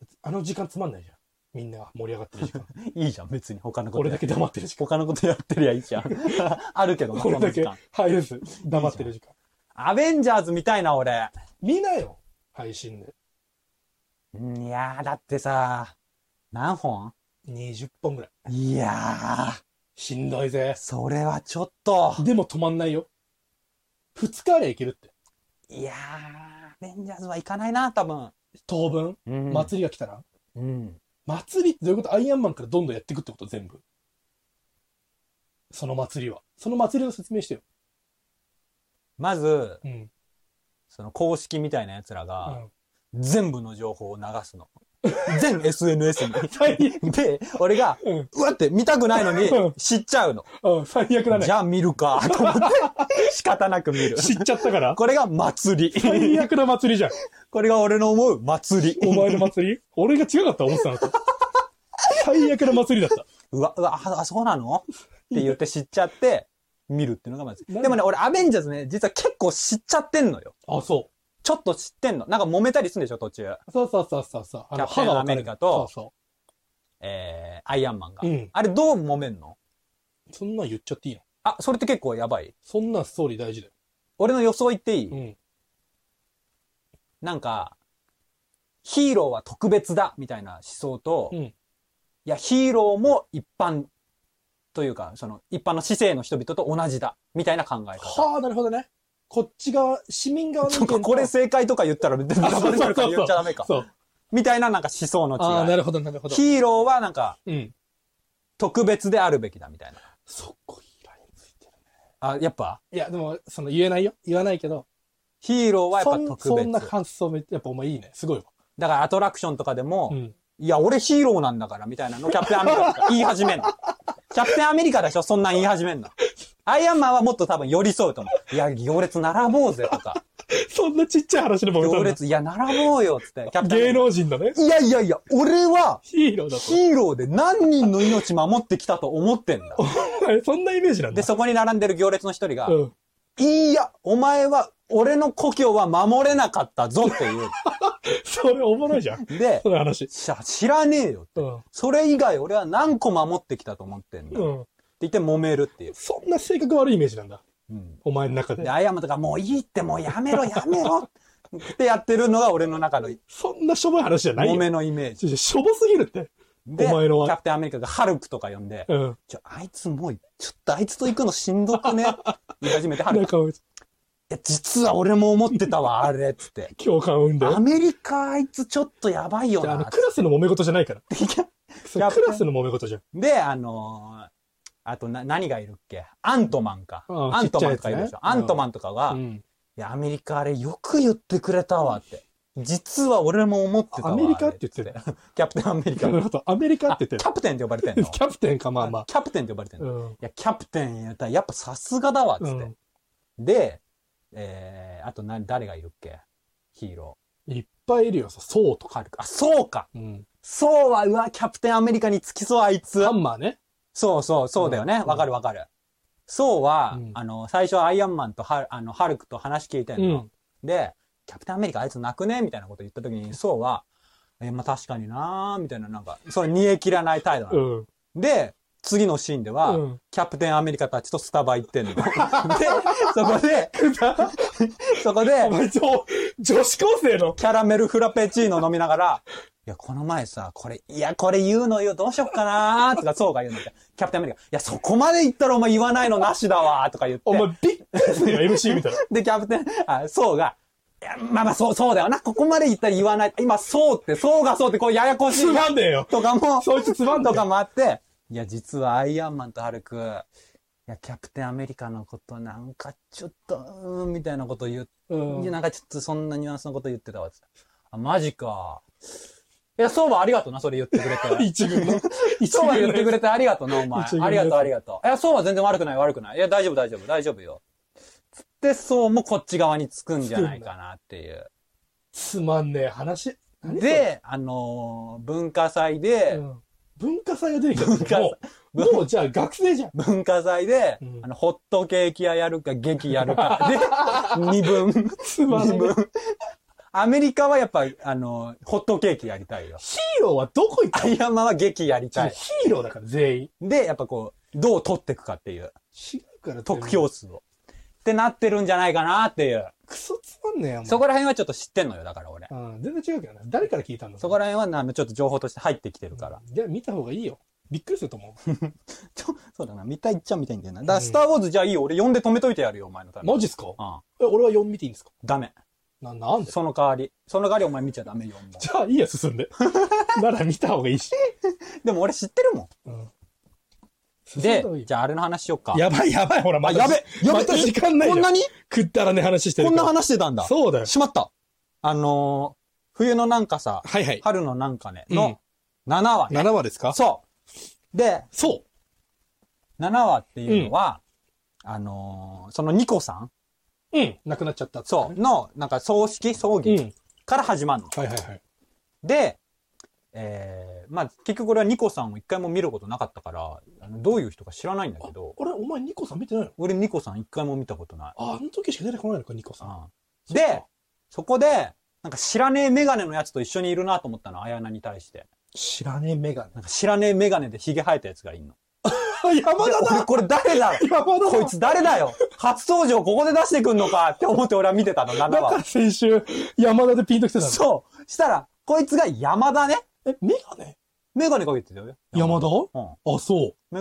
あの時間つまんないじゃん。みんなが盛り上がってる時間。 いいじゃん、別に。他のこと。 俺だけ黙ってる時間。 他のことやってりゃいいじゃん。あるけどな、 俺だけ入れず、黙ってる時間。 アベンジャーズ見たいな、俺。 見なよ。配信で。 いやー、だってさ、何本 ?20 本ぐらい。 いやー。 しんどいぜ。 それはちょっと。 でも止まんないよ。2日ありゃいけるって。 いやー、アベンジャーズは行かないな、多分。 当分、祭りが来たら。 祭りってどういうこと？アイアンマンからどんどんやっていくってこと全部。その祭りは。その祭りの説明してよ。 まず、その公式みたいな奴らが、全部の情報を流すの。全 SNS に。で、俺が、うわって見たくないのに知っちゃうの。 最悪だね。 じゃあ見るか、と思って仕方なく見る。 知っちゃったから。 これが祭り。 最悪な祭りじゃん。 これが俺の思う祭り。 お前の祭り？俺が違かった思ってたのと。最悪な祭りだった。 そうなのって言って知っちゃって、見るっていうのがまず。でもね、俺アベンジャーズね、実は結構知っちゃってんのよ。 そう。 ちょっと知ってんの。なんか揉めたりするんでしょ、途中。 そう。キャプテンアメリカと、アイアンマンが。あれどう揉めんの？ そんなん言っちゃっていいの？ それって結構やばい。 そんなストーリー大事だよ。 俺の予想言っていい？なんか、ヒーローは特別だ、みたいな思想と、いや、ヒーローも一般というか、その一般の市政の人々と同じだ、みたいな考え方。 はあ、なるほどね。こっち側、市民側の意見と。 これ正解とか言ったら、ダブルになるから言っちゃダメか。 そう。 みたいななんか思想の違い。 ああ、なるほど、なるほど。 ヒーローはなんか、特別であるべきだみたいな。 そこいいラインついてるね。 あ、やっぱいや、でも、言えないよ。言わないけど。 ヒーローはやっぱ特別。 そんな発想やっぱお前いいね。すごいわ。 だからアトラクションとかでも、いや、俺ヒーローなんだから、みたいなのキャプテンアメリカとか言い始めんの。キャプテンアメリカでしょそんなん言い始めんの。アイアンマンはもっと多分寄り添うと思う。いや、行列並ぼうぜとか。 そんなちっちゃい話でも行列、いや、並ぼうよっつって。 キャプテン芸能人だね。 いやいやいや、俺は、 ヒーローだと。 ヒーローで何人の命守ってきたと思ってんだ。 そんなイメージなんだ。 で、そこに並んでる行列の一人が、いや、お前は、俺の故郷は守れなかったぞっていう。 それおもろいじゃん。 で、 その話。 知らねえよって、それ以外俺は何個守ってきたと思ってんだ。って言って揉めるっていう。 そんな性格悪いイメージなんだ。お前の中で。 で、アイアンマンとかもういいってもうやめろってやってるのが俺の中の。 そんなしょぼい話じゃないよ。 揉めのイメージ。 しょぼすぎるって。 で、キャプテンアメリカがハルクとか呼んで、あいつもう、ちょっとあいつと行くのしんどくね言い始めてハルク。いや、実は俺も思ってたわ、あれ、つって。 共感を生んで。 アメリカあいつちょっとやばいよな。 クラスの揉め事じゃないから。クラスの揉め事じゃん。 で、あと何がいるっけアントマンか。アントマンとかいるでしょ。アントマンとかが、いや、アメリカあれよく言ってくれたわって。実は俺も思ってたわ。 アメリカって言ってる。 キャプテンアメリカ。 なるほど。アメリカって言ってる。 キャプテンって呼ばれてんのキャプテンか、まあまあ。 キャプテンって呼ばれてんの。いや、キャプテンやったらやっぱさすがだわ、つって。で、あと誰がいるっけヒーロー。いっぱいいるよ、ソウとか。 あ、そうか。ソウは、うわ、キャプテンアメリカにつきそう、あいつ。 ハンマーね。 そうだよね。わかるわかる。ソウは、最初アイアンマンとハルクと話聞いてんの。で、キャプテンアメリカあいつ泣くねみたいなこと言った時に、ソウは、まあ確かになーみたいな、なんか、それ煮え切らない態度なの。で、次のシーンでは、キャプテンアメリカたちとスタバ行ってんの。で、そこで、 お前女子高生のキャラメルフラペチーノ飲みながら、いや、この前さ、これ言うのよ、どうしよっかなーとか、そうが言うのって。キャプテンアメリカ、いや、そこまで言ったらお前言わないのなしだわーとか言って。 お前びっくりするよ、MC みたいな。 で、キャプテン、そうが、いや、まあまあ、そうだよな。ここまで言ったら言わない。今、そうがそうって、こう、ややこしい。 つまんねえよ。 とかも、 そいつつまんねえとかもあって、いや、実はアイアンマンとハルク、いや、キャプテンアメリカのことなんかちょっと、みたいなこと言って、いや、なんかちょっとそんなニュアンスのこと言ってたわ。あ、マジか。いや、そうはありがとうな、それ言ってくれて。 一軍の。 そうは言ってくれてありがとうな、お前。ありがとう。いや、そうは全然悪くない。いや、大丈夫よ。つって、そうもこっち側につくんじゃないかなっていう。 つまんねえ話。 で、文化祭で、 文化祭が出てきた。もうじゃあ学生じゃん。 文化祭で、ホットケーキ屋やるか、劇やるか。で、二分。アメリカはやっぱ、ホットケーキやりたいよ。 ヒーローはどこ行ったアイアンマンは劇やりたい。 ヒーローだから全員。 で、やっぱこう、どう取っていくかっていう。 違うから得票数を。ってなってるんじゃないかなっていう。 クソつまんねえよ。 そこら辺はちょっと知ってんのよ、だから俺。 全然違うけどな。誰から聞いたんだそこら辺はちょっと情報として入ってきてるから。 じゃあ見た方がいいよ。びっくりすると思う。 そうだな。見たいっちゃ見たいんだよな。だからスターウォーズじゃあいいよ。俺読んで止めといてやるよ、お前のために。 マジっすか？俺は読ん見ていいんですか？ ダメ。 なんで？ その代わりお前見ちゃダメよ。 じゃあいいや、進んで。なら見た方がいいし。 でも俺知ってるもん。で、じゃああれの話しよっか。 やばい、ほら、また時間ないよ。 こんなにくったらね話してる。 こんな話してたんだ。 そうだよ。 しまった。冬のなんかさ、春のなんかね、の7話ね。 7話ですか？ そう。で、7話っていうのは、そのニコさん亡くなっちゃった。 そう。の、なんか葬儀から始まるの。で、まあ、結局俺はニコさんを一回も見ることなかったから、どういう人か知らないんだけど。 お前ニコさん見てないの？ 俺ニコさん一回も見たことない。 あの時しか出てこないのか、ニコさん。 で、そこで、なんか知らねえメガネのやつと一緒にいるなと思ったの、綾菜に対して。 知らねえメガネ。 なんか知らねえメガネで髭生えたやつがいんの。 山田だ！ これ誰だろ？こいつ誰だよ！初登場ここで出してくんのかって思って俺は見てたの、7話。 だから先週、山田でピンときてたの。 そう。したら、こいつが山田ね。 メガネメガネかけてたよ。 山田？ うん。 あ、そう。 メガネ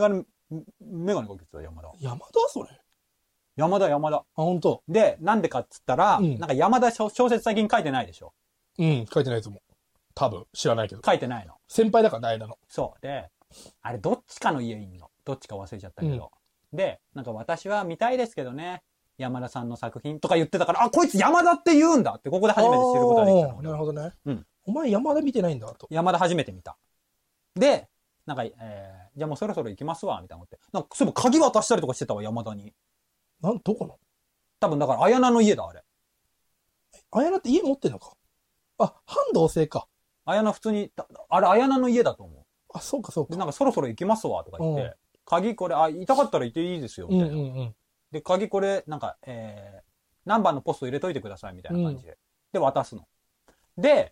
メガネかけてた、山田。 山田それ。 山田。 あ、本当。 で、なんでかっつったら、なんか山田小説最近書いてないでしょ。 うん、書いてないと思う。多分、知らないけど。 書いてないの。 先輩だから間の。 そう。で、あれどっちかの家いんの。どっちか忘れちゃったけど。で、なんか私は見たいですけどね。山田さんの作品とか言ってたから、あ、こいつ山田って言うんだって、ここで初めて知ることができたの。 なるほどね。 うん。 お前山田見てないんだと。 山田初めて見た。で、なんか、じゃあもうそろそろ行きますわ、みたいな思って。なんか、そういえば鍵渡したりとかしてたわ、山田に。 どこの？ 多分だから、綾菜の家だ、あれ。 綾菜って家持ってんのか？あ、半同棲か。 綾菜普通に、あれ、綾菜の家だと思う。 あ、そうかそうか。 で、なんかそろそろ行きますわ、とか言って、鍵これ、痛かったら行っていいですよ、みたいな。で、鍵これ、なんか、何番のポスト入れといてください、みたいな感じで。で、渡すの。で、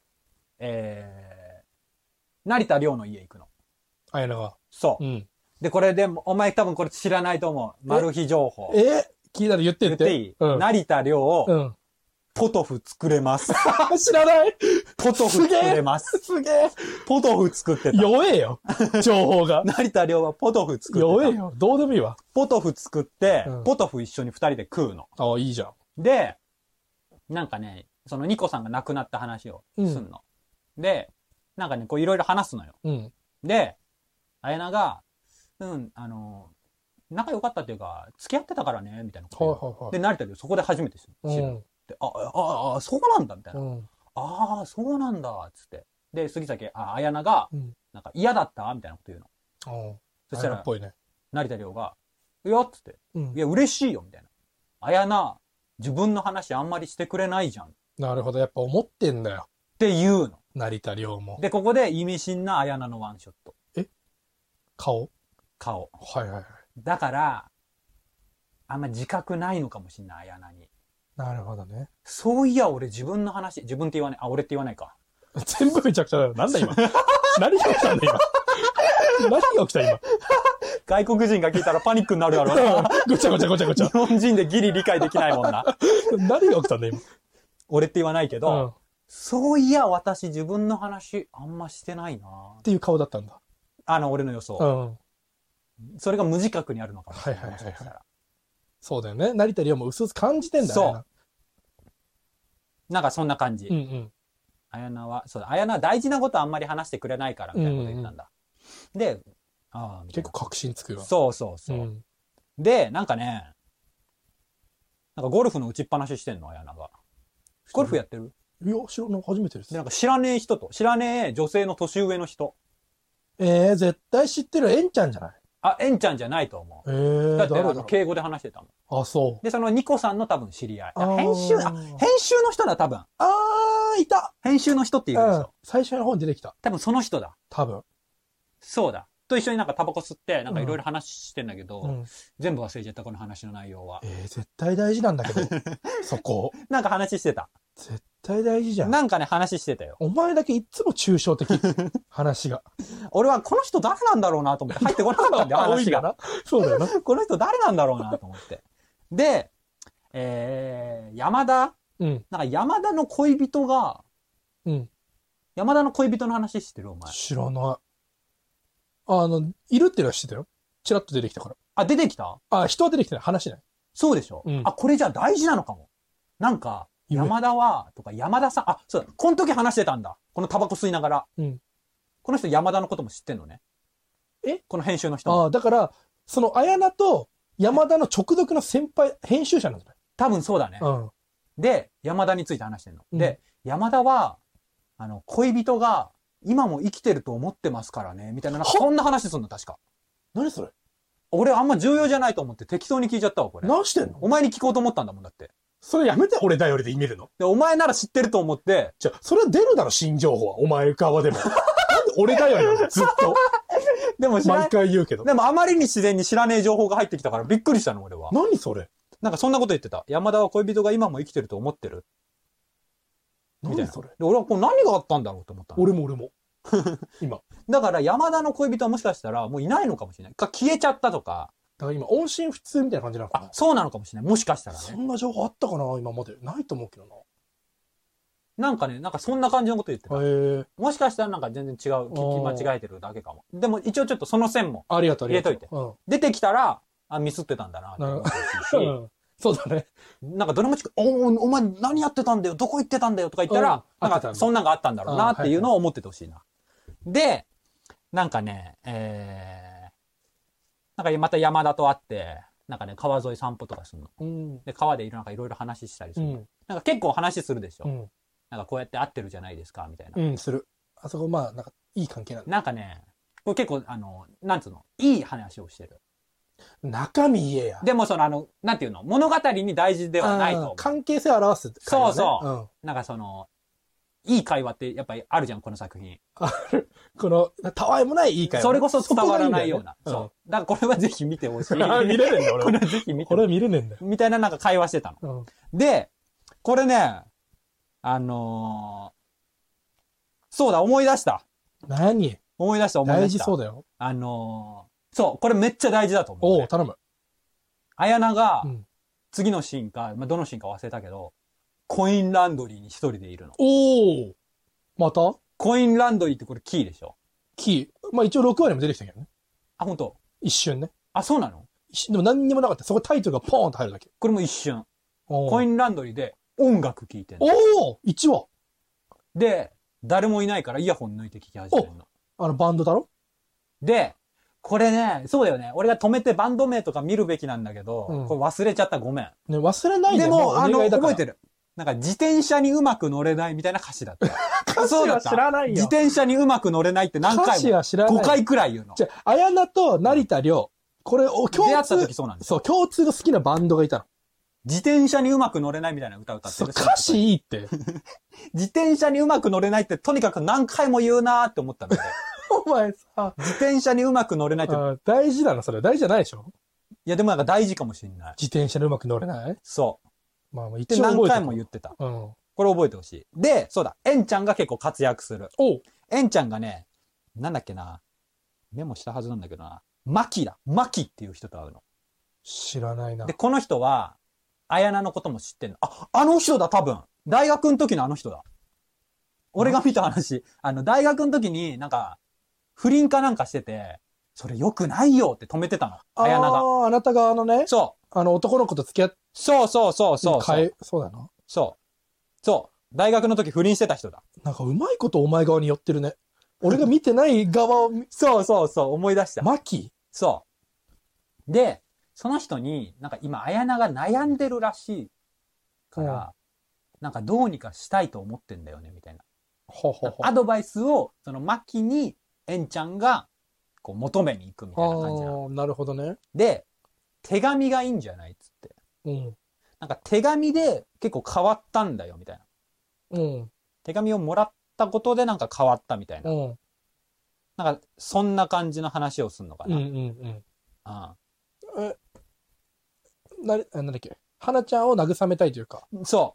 成田凌の家行くの。 綾菜が。 そう。で、これでも、お前多分これ知らないと思う。マル秘情報。 聞いたら言ってって。 言っていい？成田凌、ポトフ作れます。 知らない。 ポトフ作れます。 すげえ。 ポトフ作ってた。 弱えよ。情報が。 成田凌はポトフ作ってた。 弱えよ。どうでもいいわ。 ポトフ作って、ポトフ一緒に二人で食うの。 ああ、いいじゃん。 で、なんかね、そのニコさんが亡くなった話をすんの。で、なんかね、こういろいろ話すのよ。で、綾菜が、仲良かったっていうか、付き合ってたからね、みたいなこと。で、成田凌そこで初めて知る。で、そうなんだ、みたいな。ああ、そうなんだ、つって。で、杉崎、綾菜が、なんか嫌だったみたいなこと言うの。そしたら、成田凌が、いや、つって。いや、嬉しいよ、みたいな。綾菜、自分の話あんまりしてくれないじゃん。 なるほど、やっぱ思ってんだよ。 って言うの。 成田凌も。 で、ここで意味深な綾菜のワンショット。 顔。 はいはいはい。だから、あんま自覚ないのかもしんない、綾菜に。 なるほどね。 そういや、俺自分の話、自分って言わない。俺って言わないか。 全部めちゃくちゃだよ。なんだ今。何が起きたんだ今。何が起きた今。 外国人が聞いたらパニックになるだろうな。 ごちゃごちゃごちゃごちゃ。 日本人でギリ理解できないもんな。 何が起きたんだ今。 俺って言わないけど、そういや、私自分の話あんましてないな。 っていう顔だったんだ。 俺の予想。それが無自覚にあるのかもしれない。 そうだよね。成田凌もうすうす感じてんだよね。 そう。なんかそんな感じ。綾菜は、そうだ、綾菜は大事なことあんまり話してくれないから、みたいなこと言ったんだ。で、 結構確信つくよ。 そうそうそう。で、なんかね、なんかゴルフの打ちっぱなししてんの、綾菜が。ゴルフやってる？ いや、知らない。初めてです。 で、なんか知らねえ女性の年上の人。 絶対知ってる。エンちゃんじゃない？ エンちゃんじゃないと思う。だって敬語で話してたもん。 あ、そう。 で、そのニコさんの多分知り合い。編集の人だ、多分。 いた。 編集の人っているでしょ。 最初の方に出てきた。 多分その人だ。 多分。 そうだ。と一緒になんかタバコ吸って、なんかいろいろ話してんだけど、全部忘れちゃった、この話の内容は。 絶対大事なんだけど、そこ。 なんか話してた。 絶対大事じゃん。 なんかね、話してたよ。 お前だけいつも抽象的。話が。 俺はこの人誰なんだろうなと思って入ってこなかったんだよ、話が。 そうだよな。 この人誰なんだろうなと思って。で、山田、なんか山田の恋人が、山田の恋人の話知ってるお前。 知らない。いるっていうのは知ってたよ。チラッと出てきたから。 出てきた？ 人は出てきてない。話ない。 そうでしょ。これじゃあ大事なのかも。なんか、山田は、とか山田さん、そうだ、この時話してたんだ。このタバコ吸いながら。この人山田のことも知ってんのね。この編集の人。 だから、その綾菜と山田の直属の先輩、編集者なんだね。 多分そうだね。で、山田について話してんの。で、山田は、恋人が、今も生きてると思ってますからね、みたいな、そんな話すんの、確か。 何それ？ 俺あんま重要じゃないと思って適当に聞いちゃったわ、これ。 何してんの？ お前に聞こうと思ったんだもんだって。 それやめて、俺だよりで見るの。 で、お前なら知ってると思って。 それは出るだろ、新情報は。お前側でも。なんで俺だよりずっと。 でも毎回言うけど。 でもあまりに自然に知らねえ情報が入ってきたからびっくりしたの、俺は。 何それ？ なんかそんなこと言ってた。山田は恋人が今も生きてると思ってる。 何それ？ で、俺はこう何があったんだろうと思ったの。 俺も。今。 だから山田の恋人はもしかしたらもういないのかもしれない。消えちゃったとか。 だから今、音信不通みたいな感じなのかな。 そうなのかもしれない。もしかしたらね。 そんな情報あったかな今まで。ないと思うけどな。 なんかね、なんかそんな感じのこと言ってた。もしかしたらなんか全然違う、聞き間違えてるだけかも。でも一応ちょっとその線も入れといて。出てきたら、あ、ミスってたんだなって思ってほしいし。 そうだね。 なんかドラマチック、お前何やってたんだよ、どこ行ってたんだよとか言ったら、なんかそんなんがあったんだろうなっていうのを思っててほしいな。で、なんかね、なんかまた山田と会って、なんかね、川沿い散歩とかするの。で、川でなんかいろいろ話したりするの。なんか結構話するでしょ。なんかこうやって会ってるじゃないですか、みたいな。 する。あそこまあ、なんかいい関係なんだ。 なんかね、これ結構なんつうの、いい話をしてる。 中身言えや。 でもなんていうの、物語に大事ではないと思う。 関係性を表す、 そうそう。なんかいい会話ってやっぱりあるじゃん、この作品。 ある。この、たわいもないいい会話。 それこそ伝わらないような。そう。だからこれはぜひ見てほしい。見れねえんだ、俺。 これはぜひ見て。 これは見れねえんだよ。 みたいななんか会話してたの。で、これね、そうだ、思い出した。 何？ 思い出した。 大事そうだよ。 そう、これめっちゃ大事だと思う。 おう、頼む。 綾菜が、次のシーンか、まあ、どのシーンか忘れたけど、コインランドリーに一人でいるの。 おお。また？ コインランドリーってこれキーでしょ？ キー。まあ一応6話にも出てきたけどね。 あ、本当？ 一瞬ね。 あ、そうなの？ でも何にもなかった。そこタイトルがポーンと入るだけ。 これも一瞬。コインランドリーで音楽聴いてんの。 おお !1 話。 で、誰もいないからイヤホン抜いて聴き始めるの。 バンドだろ？ で、これね、そうだよね。俺が止めてバンド名とか見るべきなんだけど、これ忘れちゃった。ごめん。 ね、忘れないで。 でも、覚えてる。なんか自転車にうまく乗れないみたいな歌詞だった。 歌詞は知らないよ。 自転車にうまく乗れないって何回も。歌詞は知らない。5回くらい言うの。 じゃあ、綾菜と成田凌、これを出会った時そうなんですよ。 そう、共通の好きなバンドがいたの。 自転車にうまく乗れないみたいな歌歌ってる。 歌詞いいって。 自転車にうまく乗れないってとにかく何回も言うなーって思ったので。 お前さ。 自転車にうまく乗れないって。 大事だな、それ。大事じゃないでしょ？ いや、でもなんか大事かもしれない。 自転車にうまく乗れない？ そう。 まあ、 一応何回も言ってた。これ覚えてほしい。で、そうだ、エンちゃんが結構活躍する。エンちゃんがね、なんだっけな、メモしたはずなんだけどな、マキだ。マキっていう人と会うの。 知らないな。 で、この人は、綾菜のことも知ってんの。あの人だ、多分。大学の時のあの人だ。俺が見た話。大学の時になんか、不倫かなんかしてて、それ良くないよって止めてたの。綾菜が。 あなた側のね。 そう。 男の子と付き合って。 そう。 そうだな。 そう。大学の時不倫してた人だ。 なんかうまいことお前側に寄ってるね。俺が見てない側を。 そう、思い出した。 マキ？ そう。で、その人に、なんか今、綾菜が悩んでるらしいから、なんかどうにかしたいと思ってんだよね、みたいな。アドバイスを、そのマキに、エンちゃんが、こう、求めに行くみたいな感じなの。 なるほどね。 で、手紙がいいんじゃないっつって。なんか手紙で結構変わったんだよ、みたいな。手紙をもらったことでなんか変わったみたいな。なんか、そんな感じの話をするのかな。 なんだっけ。花ちゃんを慰めたいというか。 そう。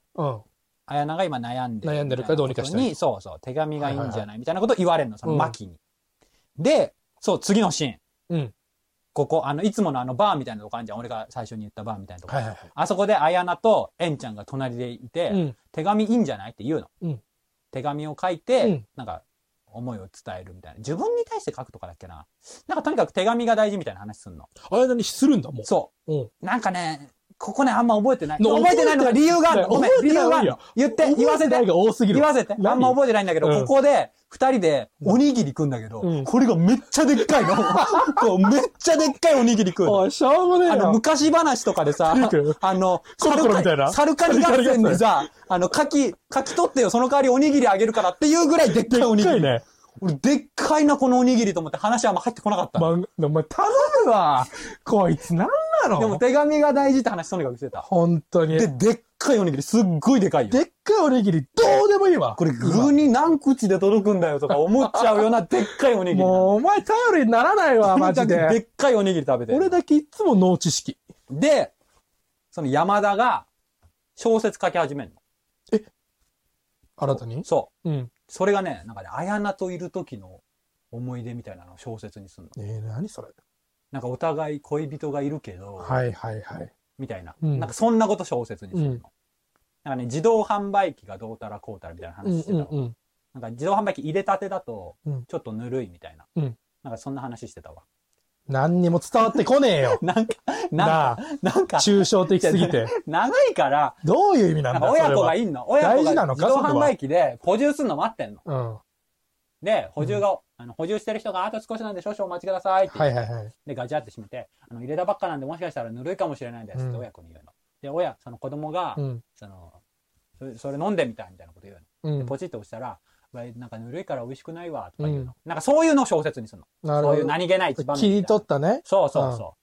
綾菜が今悩んでるからどうにかしたい。 そう、手紙がいいんじゃないみたいなことを言われるの、そのマキに。で、そう、次のシーン。ここ、いつものバーみたいなとこあるじゃん。俺が最初に言ったバーみたいなとこ。あそこで綾菜とエンちゃんが隣でいて、手紙いいんじゃないって言うの。手紙を書いて、なんか、思いを伝えるみたいな。自分に対して書くとかだっけな。なんかとにかく手紙が大事みたいな話すんの。 綾菜にするんだもん。 そう。なんかね、ここね、あんま覚えてない。覚えてないのが理由がある。ごめん、理由がある。言わせて。言わせて。あんま覚えてないんだけど、ここで、二人でおにぎり食うんだけど、これがめっちゃでっかいの。めっちゃでっかいおにぎり食うの。 しょうもねえな。 昔話とかでさ、サルカニ合戦でさ、書き取ってよ、その代わりおにぎりあげるからっていうぐらいでっかいおにぎり。ね。俺、でっかいな、このおにぎりと思って話はあんま入ってこなかった。 お前、頼むわ。こいつなんなの？ でも手紙が大事って話とにかくしてた。 本当に。 でっかいおにぎり、すっごいでかいよ。 でっかいおにぎり、どうでもいいわ。 これ具に何口で届くんだよとか思っちゃうようなでっかいおにぎり。 もう、お前頼りにならないわ、マジで。 でっかいおにぎり食べて。 俺だけいつも脳知識。 で、その山田が小説書き始めるの。 新たに？ そう。それがね、なんかね、綾菜といる時の思い出みたいなのを小説にするの。 何それ？ なんかお互い恋人がいるけど、 はい。 みたいな。なんかそんなこと小説にするの。 なんかね、自動販売機がどうたらこうたらみたいな話してたわ。なんか自動販売機入れたてだと、ちょっとぬるいみたいな。なんかそんな話してたわ。 何にも伝わってこねえよ。 なんか、 抽象的すぎて。 長いから、 どういう意味なんだよ。 親子がいんの。親子が自動販売機で補充するの待ってんの。 うん。 で、補充してる人があと少しなんで少々お待ちくださいって言って。 はいはいはい。 で、ガチャって閉めて、入れたばっかなんでもしかしたらぬるいかもしれないですって親子に言うの。で、その子供が、それ飲んでみたいみたいなこと言うの。で、ポチッと押したら、なんかぬるいから美味しくないわ、とか言うの。なんかそういうのを小説にするの。そういう何気ない一番切り取ったね。 そうそうそう。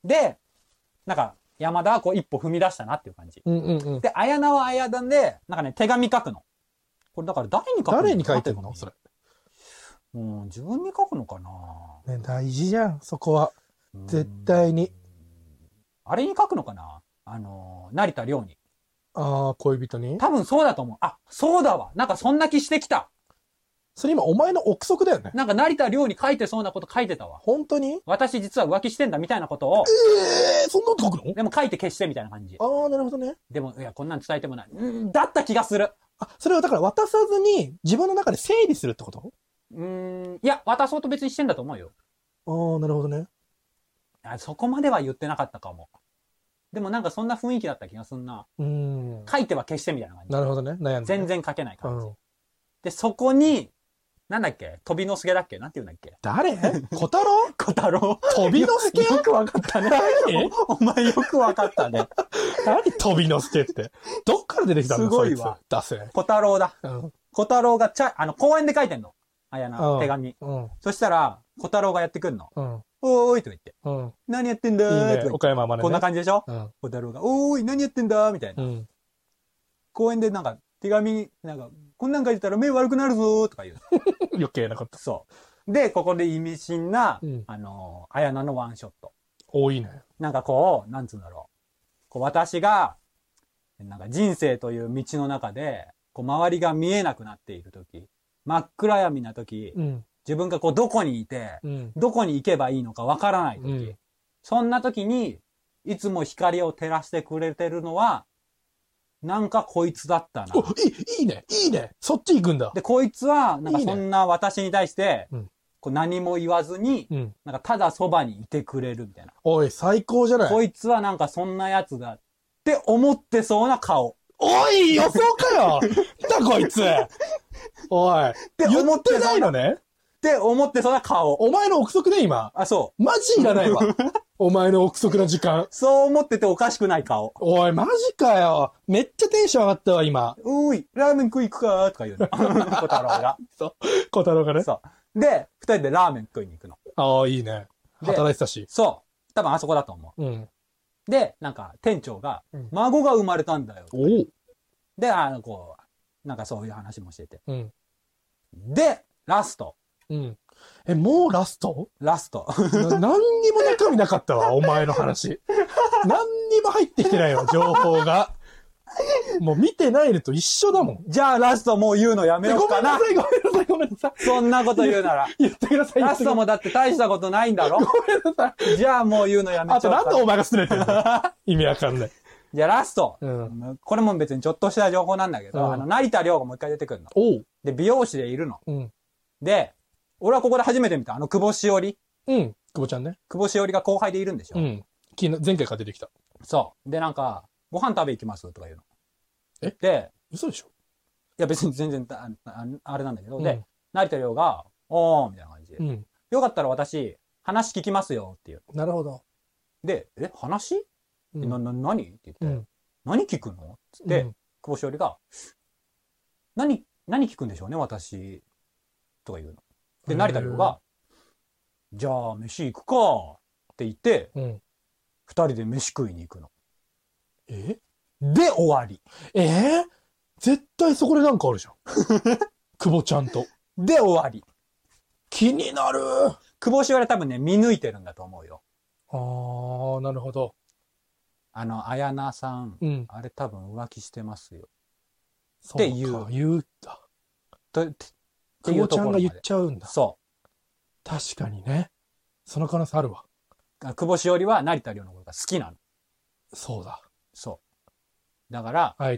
で、なんか、山田はこう一歩踏み出したなっていう感じ。で、綾菜は綾菜で、なんかね、手紙書くの。これだから誰に書くの？ 誰に書いてんのそれ。 自分に書くのかな？ ね、大事じゃん、そこは。絶対に。 あれに書くのかな？成田凌に。 ああ、恋人に？ 多分そうだと思う。あ、そうだわ。なんかそんな気してきた。 それ今お前の憶測だよね。 なんか成田凌に書いてそうなこと書いてたわ。 本当に？ 私実は浮気してんだみたいなことを。 そんなこと書くの？ でも書いて消してみたいな感じ。 ああ、なるほどね。 でも、いや、こんなん伝えてもない。だった気がする。 あ、それはだから渡さずに自分の中で整理するってこと？ いや、渡そうと別にしてんだと思うよ。 ああ、なるほどね。 そこまでは言ってなかったかも。でもなんかそんな雰囲気だった気がすんな。書いては消してみたいな感じ。 なるほどね。悩んで、ね。 全然書けない感じ。で、そこに、なんだっけ？飛びの助だっけ？なんて言うんだっけ？ 誰？小太郎？ 小太郎？ 飛びの助？ よくわかったね。お前よくわかったね。 何飛びの助って。どっから出てきたんだ？ すごいわ。 出せ。 小太郎だ。小太郎が公園で書いてんの。綾菜、手紙。そしたら、小太郎がやってくんの。おーいと言って。何やってんだーとか岡山までね。 こんな感じでしょ？小太郎が、おーい、何やってんだーみたいな。公園でなんか、手紙、なんか、こんなん書いてたら目悪くなるぞーとか言う。 余計なこと。 そう。で、ここで意味深な、綾菜のワンショット。 多いね。 なんかこう、なんつうんだろう。こう、私が、なんか人生という道の中で、こう、周りが見えなくなっているとき、真っ暗闇なとき、自分がこう、どこにいて、どこに行けばいいのかわからないとき、そんなときに、いつも光を照らしてくれてるのは、なんかこいつだったな。 いいね。いいね。そっち行くんだ。 で、こいつは、なんかそんな私に対して、こう何も言わずに、なんかただそばにいてくれるみたいな。 おい、最高じゃない。 こいつはなんかそんなやつだって思ってそうな顔。 おい、予想かよだこいつおい。って思ってないのねって思ってそうな顔。 お前の憶測ね、今。 あ、そう。 マジいらないわ。お前の憶測の時間。 そう思ってておかしくない顔。 おい、マジかよ。めっちゃテンション上がったわ、今。 おい、ラーメン食い行くかとか言うの。小太郎が。 そう。小太郎がね。 そう。で、二人でラーメン食いに行くの。 ああ、いいね。働いてたし。 そう。多分あそこだと思う。で、なんか、店長が、孫が生まれたんだよ。で、こう、なんかそういう話もしてて。で、ラスト。 もうラスト？ ラスト。 何にも中身なかったわ、お前の話。何にも入ってきてないわ、情報が。もう見てないのと一緒だもん。 じゃあラストもう言うのやめようかな。 ごめんなさい。 そんなこと言うなら。 言ってください。 ラストもだって大したことないんだろ。 ごめんなさい。 じゃあもう言うのやめちゃうか。 あとなんでお前が拗ねてんの意味わかんない。 じゃあラスト。これも別にちょっとした情報なんだけど、成田凌がもう一回出てくるの。で、美容師でいるの。で、俺はここで初めて見た。久保しおり。 久保ちゃんね。 久保しおりが後輩でいるんでしょ。 前回から出てきた。 そう。で、なんか、ご飯食べ行きますとか言うの。 で、嘘でしょ？ いや別に全然、あれなんだけど、で、成田凌が、おー、みたいな感じで。よかったら私、話聞きますよっていう。 なるほど。 で、話？何って言って、何聞くのつって、久保しおりが、何聞くんでしょうね、私。とか言うの。で、成田凌が、じゃあ、飯行くかって言って、二人で飯食いに行くの。で、終わり。 絶対そこでなんかあるじゃん。久保ちゃんと。 で、終わり。 気になる。 久保しおりは多分ね、見抜いてるんだと思うよ。 ああ、なるほど。 綾菜さん、あれ多分浮気してますよ。 って言うんだ。久保ちゃんが言っちゃうんだ。 そう。 確かにね。その可能性あるわ。 久保しおりは成田凌のことが好きなの。 そうだ。 そう。だから、 あえて言っ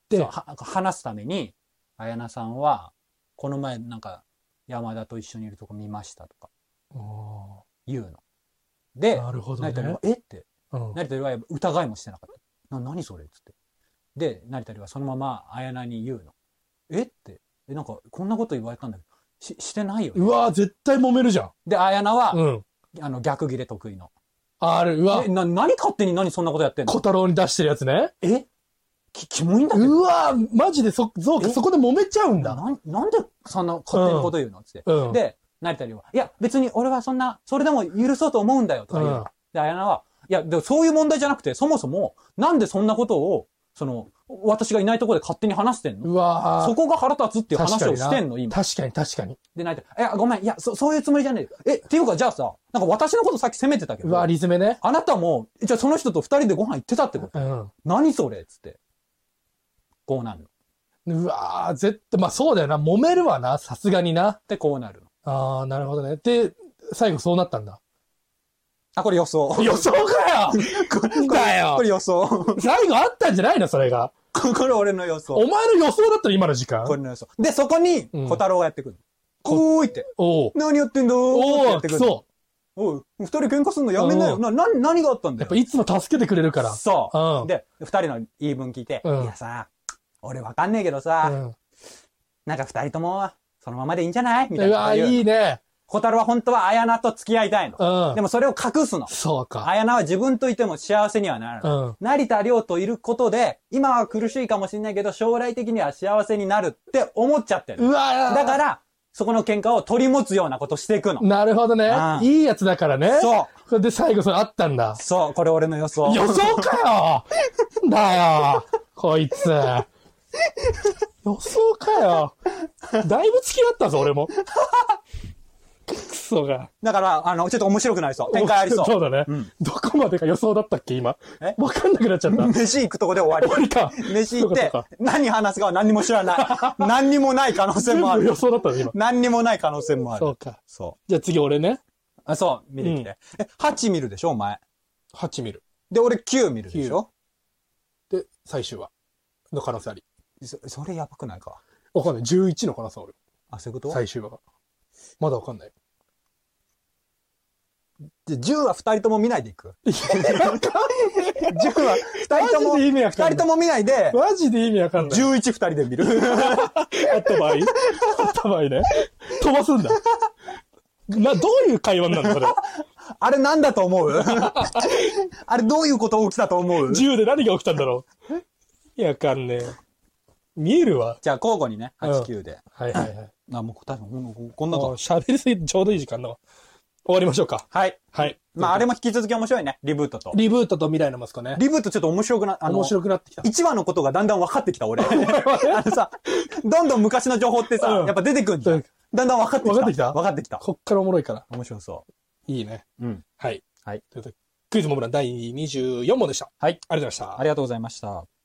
て、 話すために、綾菜さんは、この前なんか、山田と一緒にいるとこ見ましたとか、言うの。で、 なるほどね。 成田凌は、えって、成田凌は疑いもしてなかった。何それっつって。で、成田凌はそのまま綾菜に言うの。えって、なんか、こんなこと言われたんだけど、してないよね。 うわ絶対揉めるじゃん。 で、綾菜は、逆切れ得意の。 うわ。 何勝手にそんなことやってんの？ 小太郎に出してるやつね。 キモいんだけど。 うわマジでそこで揉めちゃうんだ。 なんでそんな勝手なこと言うのつって。で、成田凌は、いや、別に俺はそれでも許そうと思うんだよ、とか言う。で、綾菜は、いや、でもそういう問題じゃなくて、そもそも、なんでそんなことを、私がいないところで勝手に話してんの？ うわそこが腹立つっていう話をしてんの、今。 確かに。 で、成田凌、いや、ごめん、いや、そういうつもりじゃねえよ。っていうか、じゃあさ、なんか私のことさっき責めてたけど。 リズメね。 あなたも、じゃあその人と二人でご飯行ってたってこと？何それつって。こうなるの。うわ絶対、まあそうだよな。揉めるわな、さすがにな。 で、こうなるの。なるほどね。で、最後そうなったんだ。 これ予想。 予想かよこれ予想。 最後あったんじゃないのそれが。 これ俺の予想。 お前の予想だったら今の時間？ これの予想。で、そこに、小太郎がやってくる。おーいって。何やってんだーってやってくる。 おい、二人喧嘩すんのやめなよ。何があったんだよ。 やっぱいつも助けてくれるから。 そう。で、二人の言い分聞いて、いやさ、俺わかんねえけどさ、なんか二人とも、そのままでいいんじゃないみたいな。 いいね。 小太郎は本当は綾菜と付き合いたいの。でもそれを隠すの。 そうか。 綾菜は自分といても幸せにはならない。成田凌といることで、今は苦しいかもしれないけど、将来的には幸せになるって思っちゃってる。だから、そこの喧嘩を取り持つようなことしていくの。 なるほどね。いいやつだからね。 そう。 それで最後それあったんだ。 そう、これ俺の予想。 予想かよだよこいつ。予想かよだいぶ付き合ったぞ、俺も。クソが。 だから、ちょっと面白くなりそう。展開ありそう。 そうだね。どこまでか予想だったっけ、今。わかんなくなっちゃった。 飯行くとこで終わり。 終わりか。 飯行って、何話すかは何にも知らない。何にもない可能性もある。 予想だったね、今。 何にもない可能性もある。 そうか。 そう。 じゃあ次俺ね。 そう、見てきて。8見るでしょ、お前。 8見る。 で、俺9見るでしょ。 で、最終話。の可能性あり。 それやばくないか。 わかんない。11の可能性ある。 そういうこと？ 最終話が。まだわかんない。 で、10は2人とも見ないでいく。10は2人とも見ないで。 マジで意味わかんない。 11、2人で見る。 あった場合ね。飛ばすんだ。どういう会話なのそれ。 あれなんだと思う？あれどういうこと起きたと思う ？10で何が起きたんだろう？わかんねえ。見えるわ。 じゃあ交互にね、8、9で。 はいはいはい。 もうこんなか。 喋りすぎてちょうどいい時間だわ。終わりましょうか。 はい。 はい。 あれも引き続き面白いね。リブートと。 リブートと未来の息子ね。 リブートちょっと面白くなってきた。 1話のことがだんだん分かってきた、俺。さ、どんどん昔の情報ってさ、やっぱ出てくんじゃん。だんだん分かってきた。分かってきた。 こっからおもろいから。 面白そう。 いいね。はい。 はい。 クイズモブラン第24問でした。 はい。 ありがとうございました。 ありがとうございました。